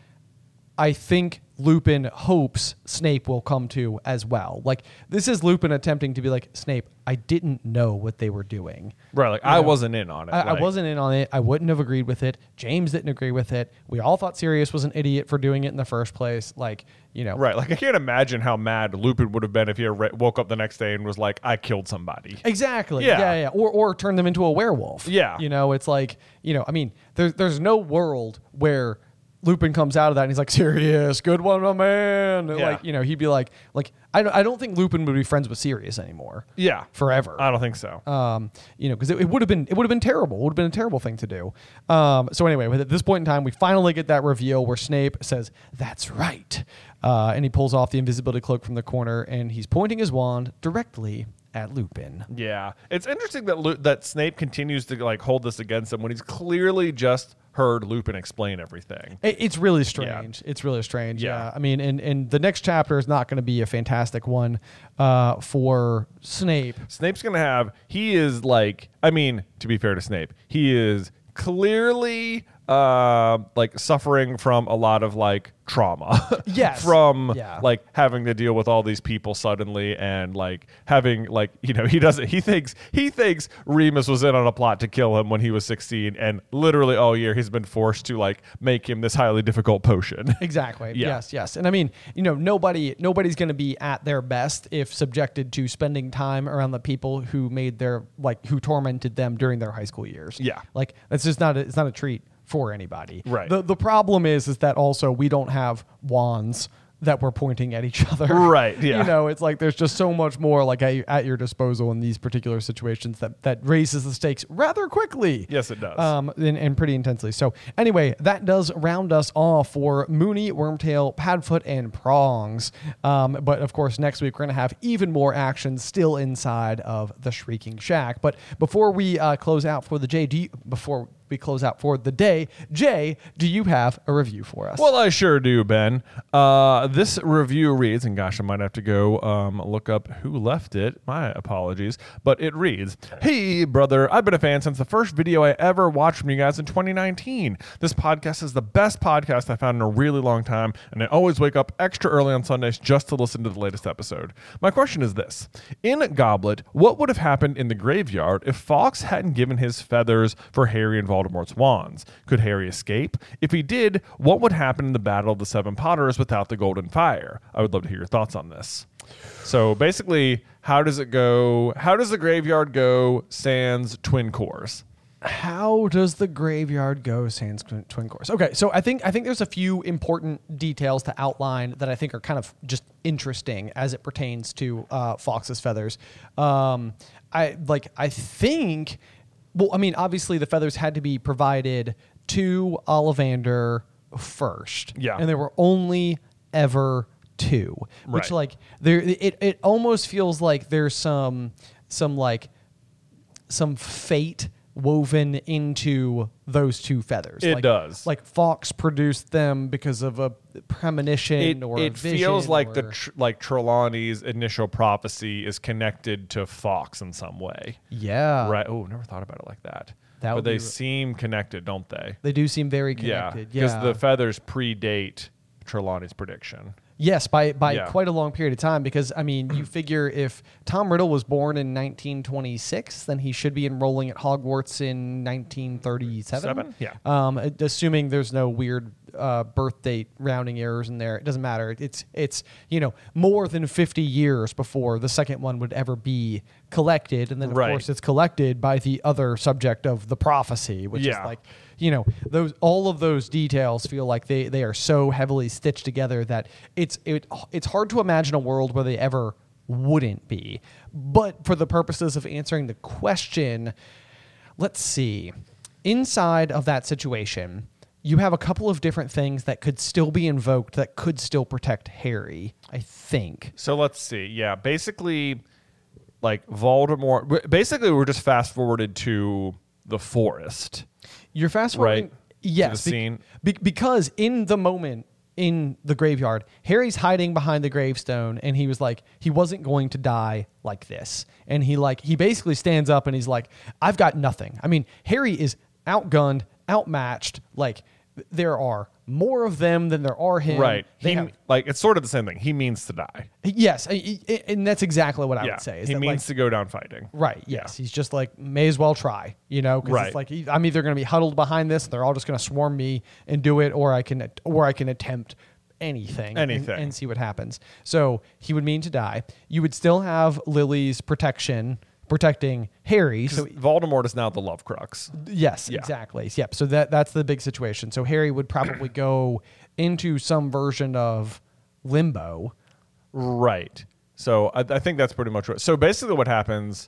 I think Lupin hopes Snape will come to as well. Like, this is Lupin attempting to be like, Snape, I didn't know what they were doing. Right. Like, You I know? wasn't in on it. I, I like- wasn't in on it. I wouldn't have agreed with it. James didn't agree with it. We all thought Sirius was an idiot for doing it in the first place. Like, you know. Right. Like, I can't imagine how mad Lupin would have been if he had re- woke up the next day and was like, I killed somebody. Exactly. Yeah. Yeah. yeah. Or or turn them into a werewolf. Yeah. You know, it's like, you know, I mean, there's there's no world where Lupin comes out of that and he's like, Sirius, good one, my man. Yeah. Like, you know, he'd be like, like I don't, I don't think Lupin would be friends with Sirius anymore. Yeah. Forever. I don't think so. Um, you know, because it, it would have been it would have been terrible. It would have been a terrible thing to do. Um, so anyway, at this point in time, we finally get that reveal where Snape says, "That's right," uh, and he pulls off the invisibility cloak from the corner and he's pointing his wand directly at Lupin. Yeah, it's interesting that Lu- that Snape continues to like hold this against him when he's clearly just heard Lupin explain everything. It- It's really strange. It's really strange. Yeah. Yeah. I mean, and, and the next chapter is not going to be a fantastic one uh, for Snape. Snape's gonna have. He is like. I mean, to be fair to Snape, he is clearly uh, like suffering from a lot of like trauma. Yes. from Yeah. like having to deal with all these people suddenly and like having like you know he doesn't he thinks he thinks Remus was in on a plot to kill him when he was sixteen and literally all year he's been forced to like make him this highly difficult potion. Exactly. Yeah. Yes, yes. And I mean, you know, nobody nobody's going to be at their best if subjected to spending time around the people who made their like who tormented them during their high school years. Yeah. Like that's just not a, it's not a treat for anybody. Right. The the problem is is that also we don't have wands that we're pointing at each other. Right, yeah. You know, it's like there's just so much more like at, at your disposal in these particular situations that that raises the stakes rather quickly. Yes, it does. Um, and, and pretty intensely. So anyway, that does round us off for Moony, Wormtail, Padfoot, and Prongs. Um, but of course, next week we're going to have even more action still inside of the Shrieking Shack. But before we uh, close out for the J, do you, before we close out for the day. Jay, do you have a review for us? Well, I sure do, Ben. Uh, this review reads, and gosh, I might have to go um, look up who left it. My apologies. But it reads, "Hey, brother, I've been a fan since the first video I ever watched from you guys in twenty nineteen. This podcast is the best podcast I found in a really long time, and I always wake up extra early on Sundays just to listen to the latest episode. My question is this. In Goblet, what would have happened in the graveyard if Fawkes hadn't given his feathers for Harry and Voldemort's wands? Could Harry escape? If he did, what would happen in the Battle of the Seven Potters without the Golden Fire? I would love to hear your thoughts on this." So basically, how does it go? How does the graveyard go sans twin cores? How does the graveyard go sans twin, twin cores? Okay, so I think I think there's a few important details to outline that I think are kind of just interesting as it pertains to uh, Fawkes's feathers. Um, I like I think. Well, I mean, obviously the feathers had to be provided to Ollivander first. Yeah. And there were only ever two. Which Right. like there it, it almost feels like there's some some like some fate woven into those two feathers. It like, does. Like Fawkes produced them because of a premonition It, or it a vision feels like the or- tr- like Trelawney's initial prophecy is connected to Fawkes in some way. yeah. Right. Oh, never thought about it like that. That but would they be- seem connected, don't they? They do seem very Yeah. connected. Because Yeah. the feathers predate Trelawney's prediction. Yes, by by Yeah. quite a long period of time, because I mean, you figure if Tom Riddle was born in nineteen twenty-six, then he should be enrolling at Hogwarts in nineteen thirty-seven. Seven? Yeah. Um, assuming there's no weird uh, birth date rounding errors in there, it doesn't matter. It's it's you know more than fifty years before the second one would ever be collected, and then of Right. course it's collected by the other subject of the prophecy, which Yeah. is like. You know, those all of those details feel like they, they are so heavily stitched together that it's it, it's hard to imagine a world where they ever wouldn't be. But for the purposes of answering the question, let's see. Inside of that situation, you have a couple of different things that could still be invoked that could still protect Harry, I think. So let's see. Yeah. Basically, like Voldemort. Basically, we're just fast forwarded to the forest. You're fast forwarding, Right, yes, to the be- scene. be- because in the moment in the graveyard, Harry's hiding behind the gravestone, and he was like, he wasn't going to die like this, and he like he basically stands up and he's like, I've got nothing. I mean, Harry is outgunned, outmatched. Like there are more of them than there are him. Right. They He, have- like it's sort of the same thing. He means to die. yes, I- I- and that's exactly what I yeah. would say. Is he that, means like, to go down fighting. Right. Yes. He's just like, may as well try, you know, because Right. it's like he- I'm either going to be huddled behind this, they're all just going to swarm me and do it, or I can, or I can attempt anything, and- Anything. and, see what happens. So he would mean to die. You would still have Lily's protection protecting Harry. So Voldemort is now the love crux. yes, Yeah. exactly. Yep. So that that's the big situation. So Harry would probably go into some version of limbo. Right. So I, I think that's pretty much what. So basically, what happens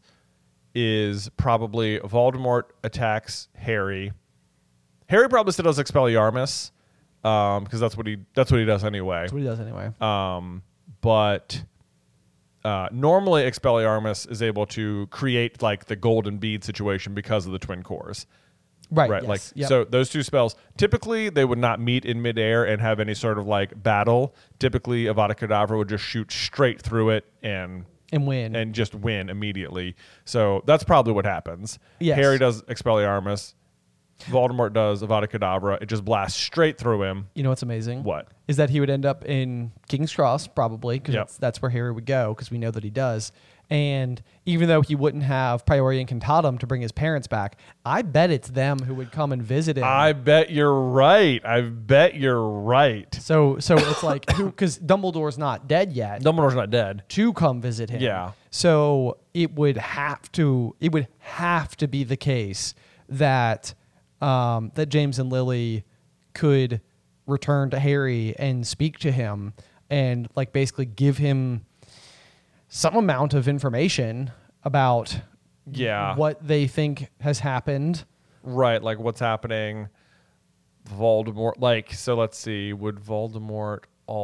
is probably Voldemort attacks Harry. Harry probably still does Expelliarmus, um, because that's what he that's what he does anyway. That's what he does anyway. Um, but uh, normally Expelliarmus is able to create like the golden bead situation because of the twin cores. right. Right. Yes. Like Yep. so those two spells typically they would not meet in midair and have any sort of like battle. Typically Avada Kedavra would just shoot straight through it and and win. and just win immediately. So that's probably what happens. Yes. Harry does Expelliarmus. Voldemort does Avada Kedavra. It just blasts straight through him. You know what's amazing? What? Is that he would end up in King's Cross, probably, because Yep. that's, that's where Harry would go, because we know that he does. And even though he wouldn't have Priori Incantatem to bring his parents back, I bet it's them who would come and visit him. I bet you're right. I bet you're right. so so it's like, who? Because Dumbledore's not dead yet. Dumbledore's not dead. To come visit him. Yeah. So it would have to it would have to be the case that um, that James and Lily could return to Harry and speak to him and like basically give him some amount of information about Yeah. what they think has happened. Right, like what's happening. Voldemort, like, so let's see. Would Voldemort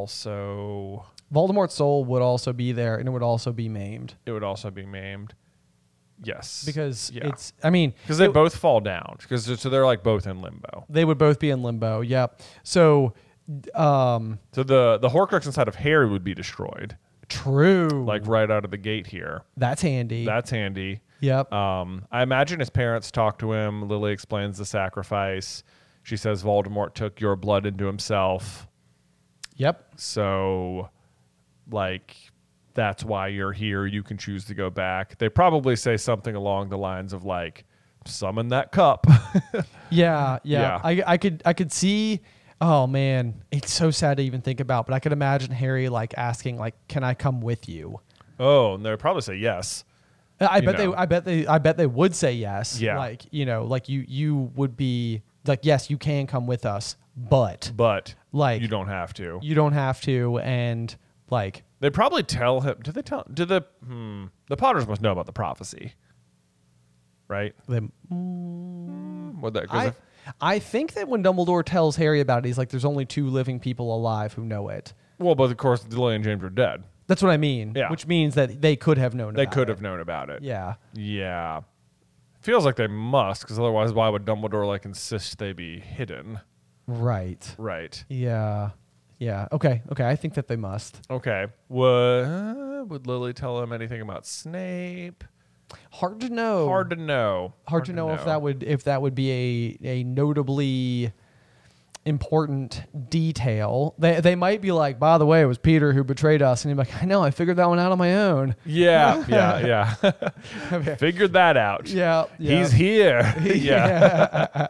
also. Voldemort's soul would also be there and it would also be maimed. It would also be maimed. Yes. because Yeah. it's. I mean, Because they it- both fall down. Because so they're like both in limbo. they would both be in limbo. Yep. So, um, So the the Horcrux inside of Harry would be destroyed, true. like right out of the gate here. that's handy. That's handy. yep. Um, I imagine his parents talk to him. Lily explains the sacrifice. She says Voldemort took your blood into himself. yep. So, like, that's why you're here. You can choose to go back. They probably say something along the lines of like, summon that cup. Yeah, yeah. Yeah. I, I could I could see. Oh man, it's so sad to even think about. But I could imagine Harry like asking like, "Can I come with you?" Oh, and they'd probably say yes. I You bet know. they. I bet they. I bet they would say yes. Yeah. Like you know, like you you would be like, yes, you can come with us, but But Like- you don't have to. you don't have to. And like, They probably tell him. Do they tell? Do the hmm, the Potters must know about the prophecy, right? them. What that? 'cause I if- I think that when Dumbledore tells Harry about it, he's like, "There's only two living people alive who know it." well, but of course, Lily and James are dead. That's what I mean. Yeah. Which means that they could have known. They about could it. have known about it. Yeah. Yeah. Feels like they must, because otherwise, why would Dumbledore like insist they be hidden? Right. Right. Yeah. Yeah. Okay. Okay. I think that they must. Okay. Would would Lily tell him anything about Snape? Hard to know. Hard to know. Hard to know if that would if that would be a a notably important detail. They they might be like, by the way, it was Peter who betrayed us, and he's like, I know, I figured that one out on my own. Yeah. Yeah. Yeah. Okay. Figured that out. Yeah. yeah. He's here. yeah.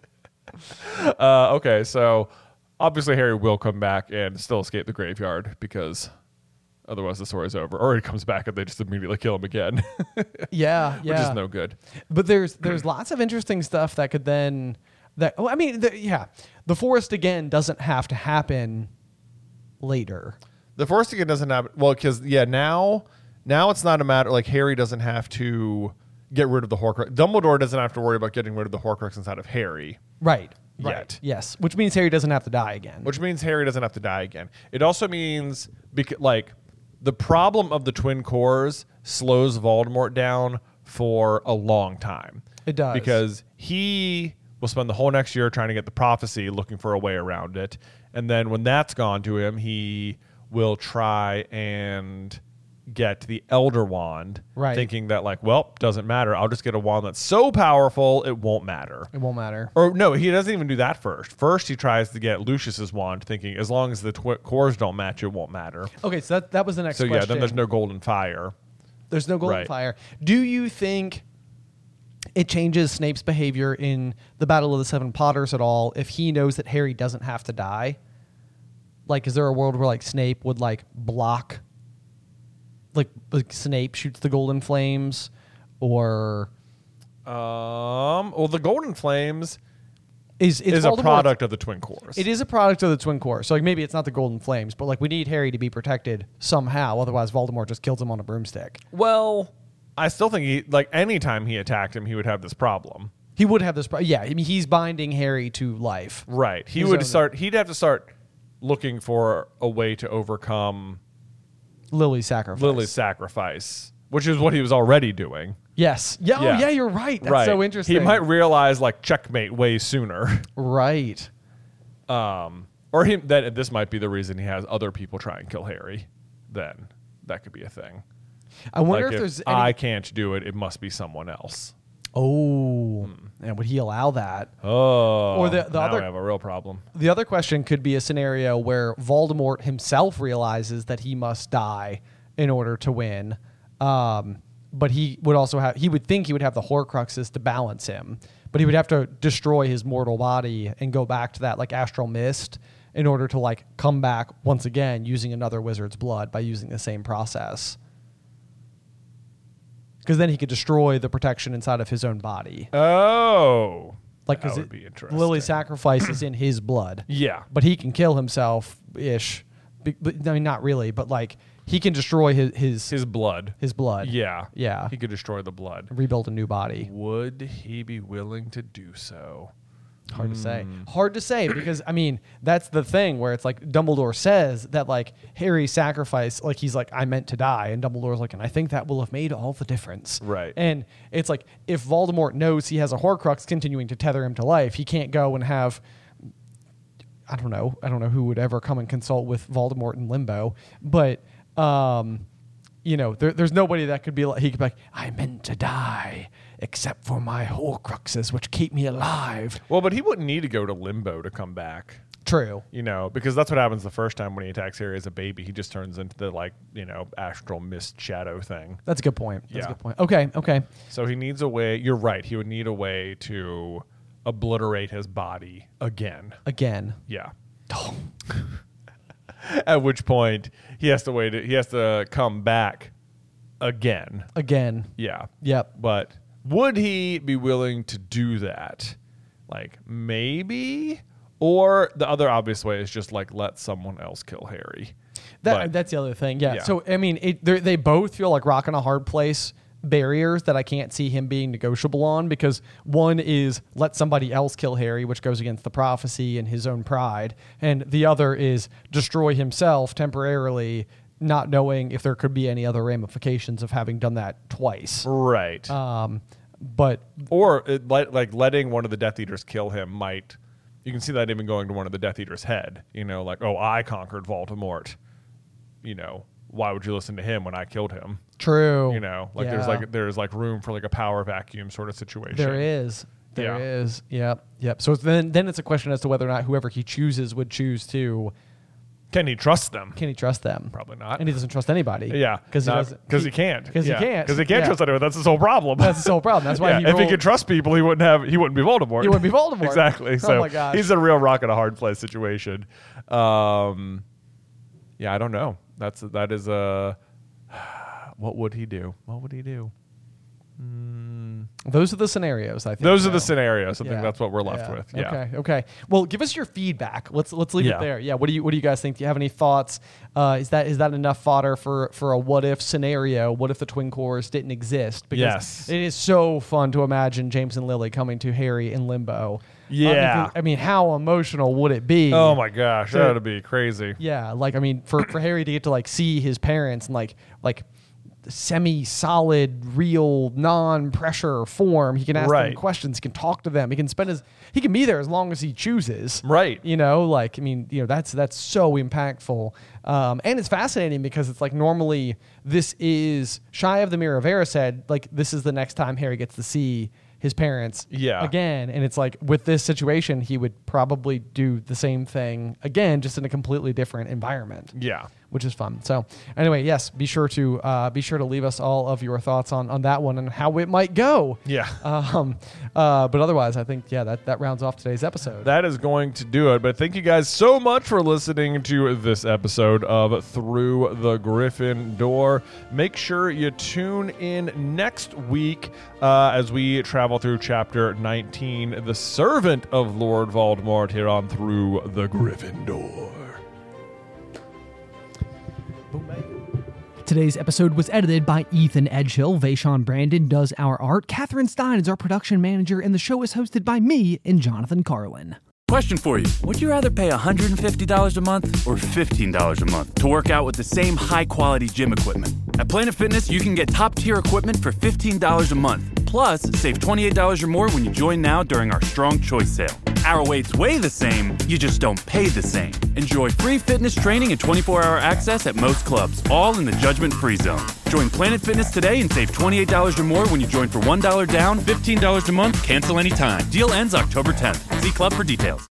uh, okay. So obviously Harry will come back and still escape the graveyard because otherwise the story's over. Or he comes back and they just immediately kill him again, Yeah. Yeah. which is no good. But there's there's lots of interesting stuff that could then that oh, I mean the, yeah the forest again doesn't have to happen later. The Forest again doesn't have well because yeah now now it's not a matter like Harry doesn't have to get rid of the Horcrux. Dumbledore doesn't have to worry about getting rid of the Horcrux inside of Harry, Right. Right. Yet. Yes. Which means Harry doesn't have to die again. which means Harry doesn't have to die again. It also means because like the problem of the twin cores slows Voldemort down for a long time. It does. Because he will spend the whole next year trying to get the prophecy, looking for a way around it. And then when that's gone to him, he will try and get the Elder Wand, Right. thinking that, like, well, doesn't matter. I'll just get a wand that's so powerful, it won't matter. It won't matter. Or no, he doesn't even do that first. First, he tries to get Lucius's wand, thinking as long as the twi- cores don't match, it won't matter. Okay, so that that was the next So question. yeah, then there's no golden fire. There's no golden Right. fire. Do you think it changes Snape's behavior in the Battle of the Seven Potters at all if he knows that Harry doesn't have to die? Like, is there a world where like Snape would like block, like, like Snape shoots the golden flames, or Um, well, the golden flames is it's is a Voldemort- product of the twin cores. It is a product of the twin core. So like maybe it's not the golden flames, but like we need Harry to be protected somehow. Otherwise, Voldemort just kills him on a broomstick. Well, I still think he like anytime he attacked him, he would have this problem. He would have this. Pro- yeah, I mean he's binding Harry to life. Right. He His would own- start. He'd have to start looking for a way to overcome Lily's sacrifice. Lily's sacrifice, which is what he was already doing. Yes. Yeah. Yeah. Oh, yeah. You're right. That's right. so interesting. He might realize like checkmate way sooner. Right. Um, or he that this might be the reason he has other people try and kill Harry. Then that could be a thing. I wonder Like, if, there's any. I can't do it, it must be someone else. oh, and would he allow that? Oh, Or the- the now other- I have a real problem. The other question could be a scenario where Voldemort himself realizes that he must die in order to win. Um, but he would also have, he would think he would have the Horcruxes to balance him, but he would have to destroy his mortal body and go back to that like astral mist in order to like come back once again using another wizard's blood by using the same process. Because then he could destroy the protection inside of his own body. Oh, Like, that because would be interesting. Lily's sacrifice is in his blood. Yeah. But he can kill himself ish. Be- but- I mean, not really, but like he can destroy his his his, His blood. blood. Yeah. Yeah. He could destroy the blood. Rebuild a new body. Would he be willing to do so? Hard to say. Hard to say because, I mean, that's the thing where it's like Dumbledore says that, like, Harry's sacrifice, like, he's like, I meant to die. And Dumbledore's like, and I think that will have made all the difference. Right. And it's like, if Voldemort knows he has a Horcrux continuing to tether him to life, he can't go and have, I don't know, I don't know who would ever come and consult with Voldemort in Limbo. But, um, you know, there, there's nobody that could be like, he could be like, I meant to die. Except for my Horcruxes, which keep me alive. Well, but he wouldn't need to go to Limbo to come back. True. You know, because that's what happens the first time when he attacks Harry as a baby. He just turns into the, like, you know, astral mist shadow thing. That's a good point. That's Yeah. a good point. Okay, okay. So he needs a way. You're right. He would need a way to obliterate his body again. Again. Yeah. At which point he has to wait. He has to come back again. Again. Yeah. Yep. But would he be willing to do that? Like, maybe? Or the other obvious way is just, like, let someone else kill Harry. That But- that's the other thing. Yeah. Yeah. So I mean, it, they're- they both feel like rock and a hard place barriers that I can't see him being negotiable on, because one is let somebody else kill Harry, which goes against the prophecy and his own pride, and the other is destroy himself temporarily, not knowing if there could be any other ramifications of having done that twice. Right. Um, but Or it, like, like letting one of the Death Eaters kill him might. You can see that even going to one of the Death Eaters' head. You know, like, oh, I conquered Voldemort. You know, why would you listen to him when I killed him? true. You know, like there's Yeah. like there's like room for like a power vacuum sort of situation. There is. There Yeah. is. Yep. Yep. So it's then then it's a question as to whether or not whoever he chooses would choose to. Can he trust them? Can he trust them? Probably not. And he doesn't trust anybody. Yeah, Because he not- doesn't. 'cause he can't. Because Yeah, he can't. Because he can't Yeah. trust anyone. That's his whole problem. That's his whole problem. That's why Yeah, he if he rolled- could trust people, he wouldn't have. He wouldn't be Voldemort. He wouldn't be Voldemort. Exactly. Oh So my gosh. he's a real rock and a hard place situation. Um, yeah, I don't know. That's that is a. What would he do? What would he do? Those are the scenarios, I think. Those are though. the scenarios. I think Yeah. that's what we're left Yeah. with. Yeah. Okay. Okay. Well, give us your feedback. Let's let's leave Yeah. it there. Yeah. What do you What do you guys think? Do you have any thoughts? Uh, is that is that enough fodder for for a what if scenario? What if the twin cores didn't exist? Because Yes. it is so fun to imagine James and Lily coming to Harry in Limbo. Yeah. I mean, I mean, how emotional would it be? Oh my gosh, So- that would be crazy. Yeah, like I mean, for, for Harry to get to like see his parents in like like semi-solid, real, non-pressure form, he can ask them Right. questions, he can talk to them, he can spend his, he can be there as long as he chooses. Right. You know, like I mean, you know, that's that's so impactful, um, and it's fascinating because it's like normally this is Shy of the Mirror of Erised, like this is the next time Harry gets to see his parents Yeah. again, and it's like with this situation he would probably do the same thing again, just in a completely different environment, Yeah. which is fun. So anyway, yes, be sure to uh, be sure to leave us all of your thoughts on on that one and how it might go. Yeah. Um, uh, but otherwise, I think yeah, that that rounds off today's episode. That is going to do it. But thank you guys so much for listening to this episode of Through the Griffin Door. Make sure you tune in next week uh, as we travel through chapter nineteen, The Servant of Lord Voldemort, here on Through the Griffin Door. Today's episode was edited by Ethan Edgehill. Vaishon Brandon does our art. Catherine Stein is our production manager, and the show is hosted by me and Jonathan Carlin. Question for you. Would you rather pay one hundred fifty dollars a month or fifteen dollars a month to work out with the same high-quality gym equipment? At Planet Fitness, you can get top-tier equipment for fifteen dollars a month. Plus, save twenty-eight dollars or more when you join now during our Strong Choice sale. Our weights weigh the same, you just don't pay the same. Enjoy free fitness training and twenty-four hour access at most clubs, all in the judgment-free zone. Join Planet Fitness today and save twenty-eight dollars or more when you join for one dollar down, fifteen dollars a month, cancel anytime. Deal ends October tenth. See club for details.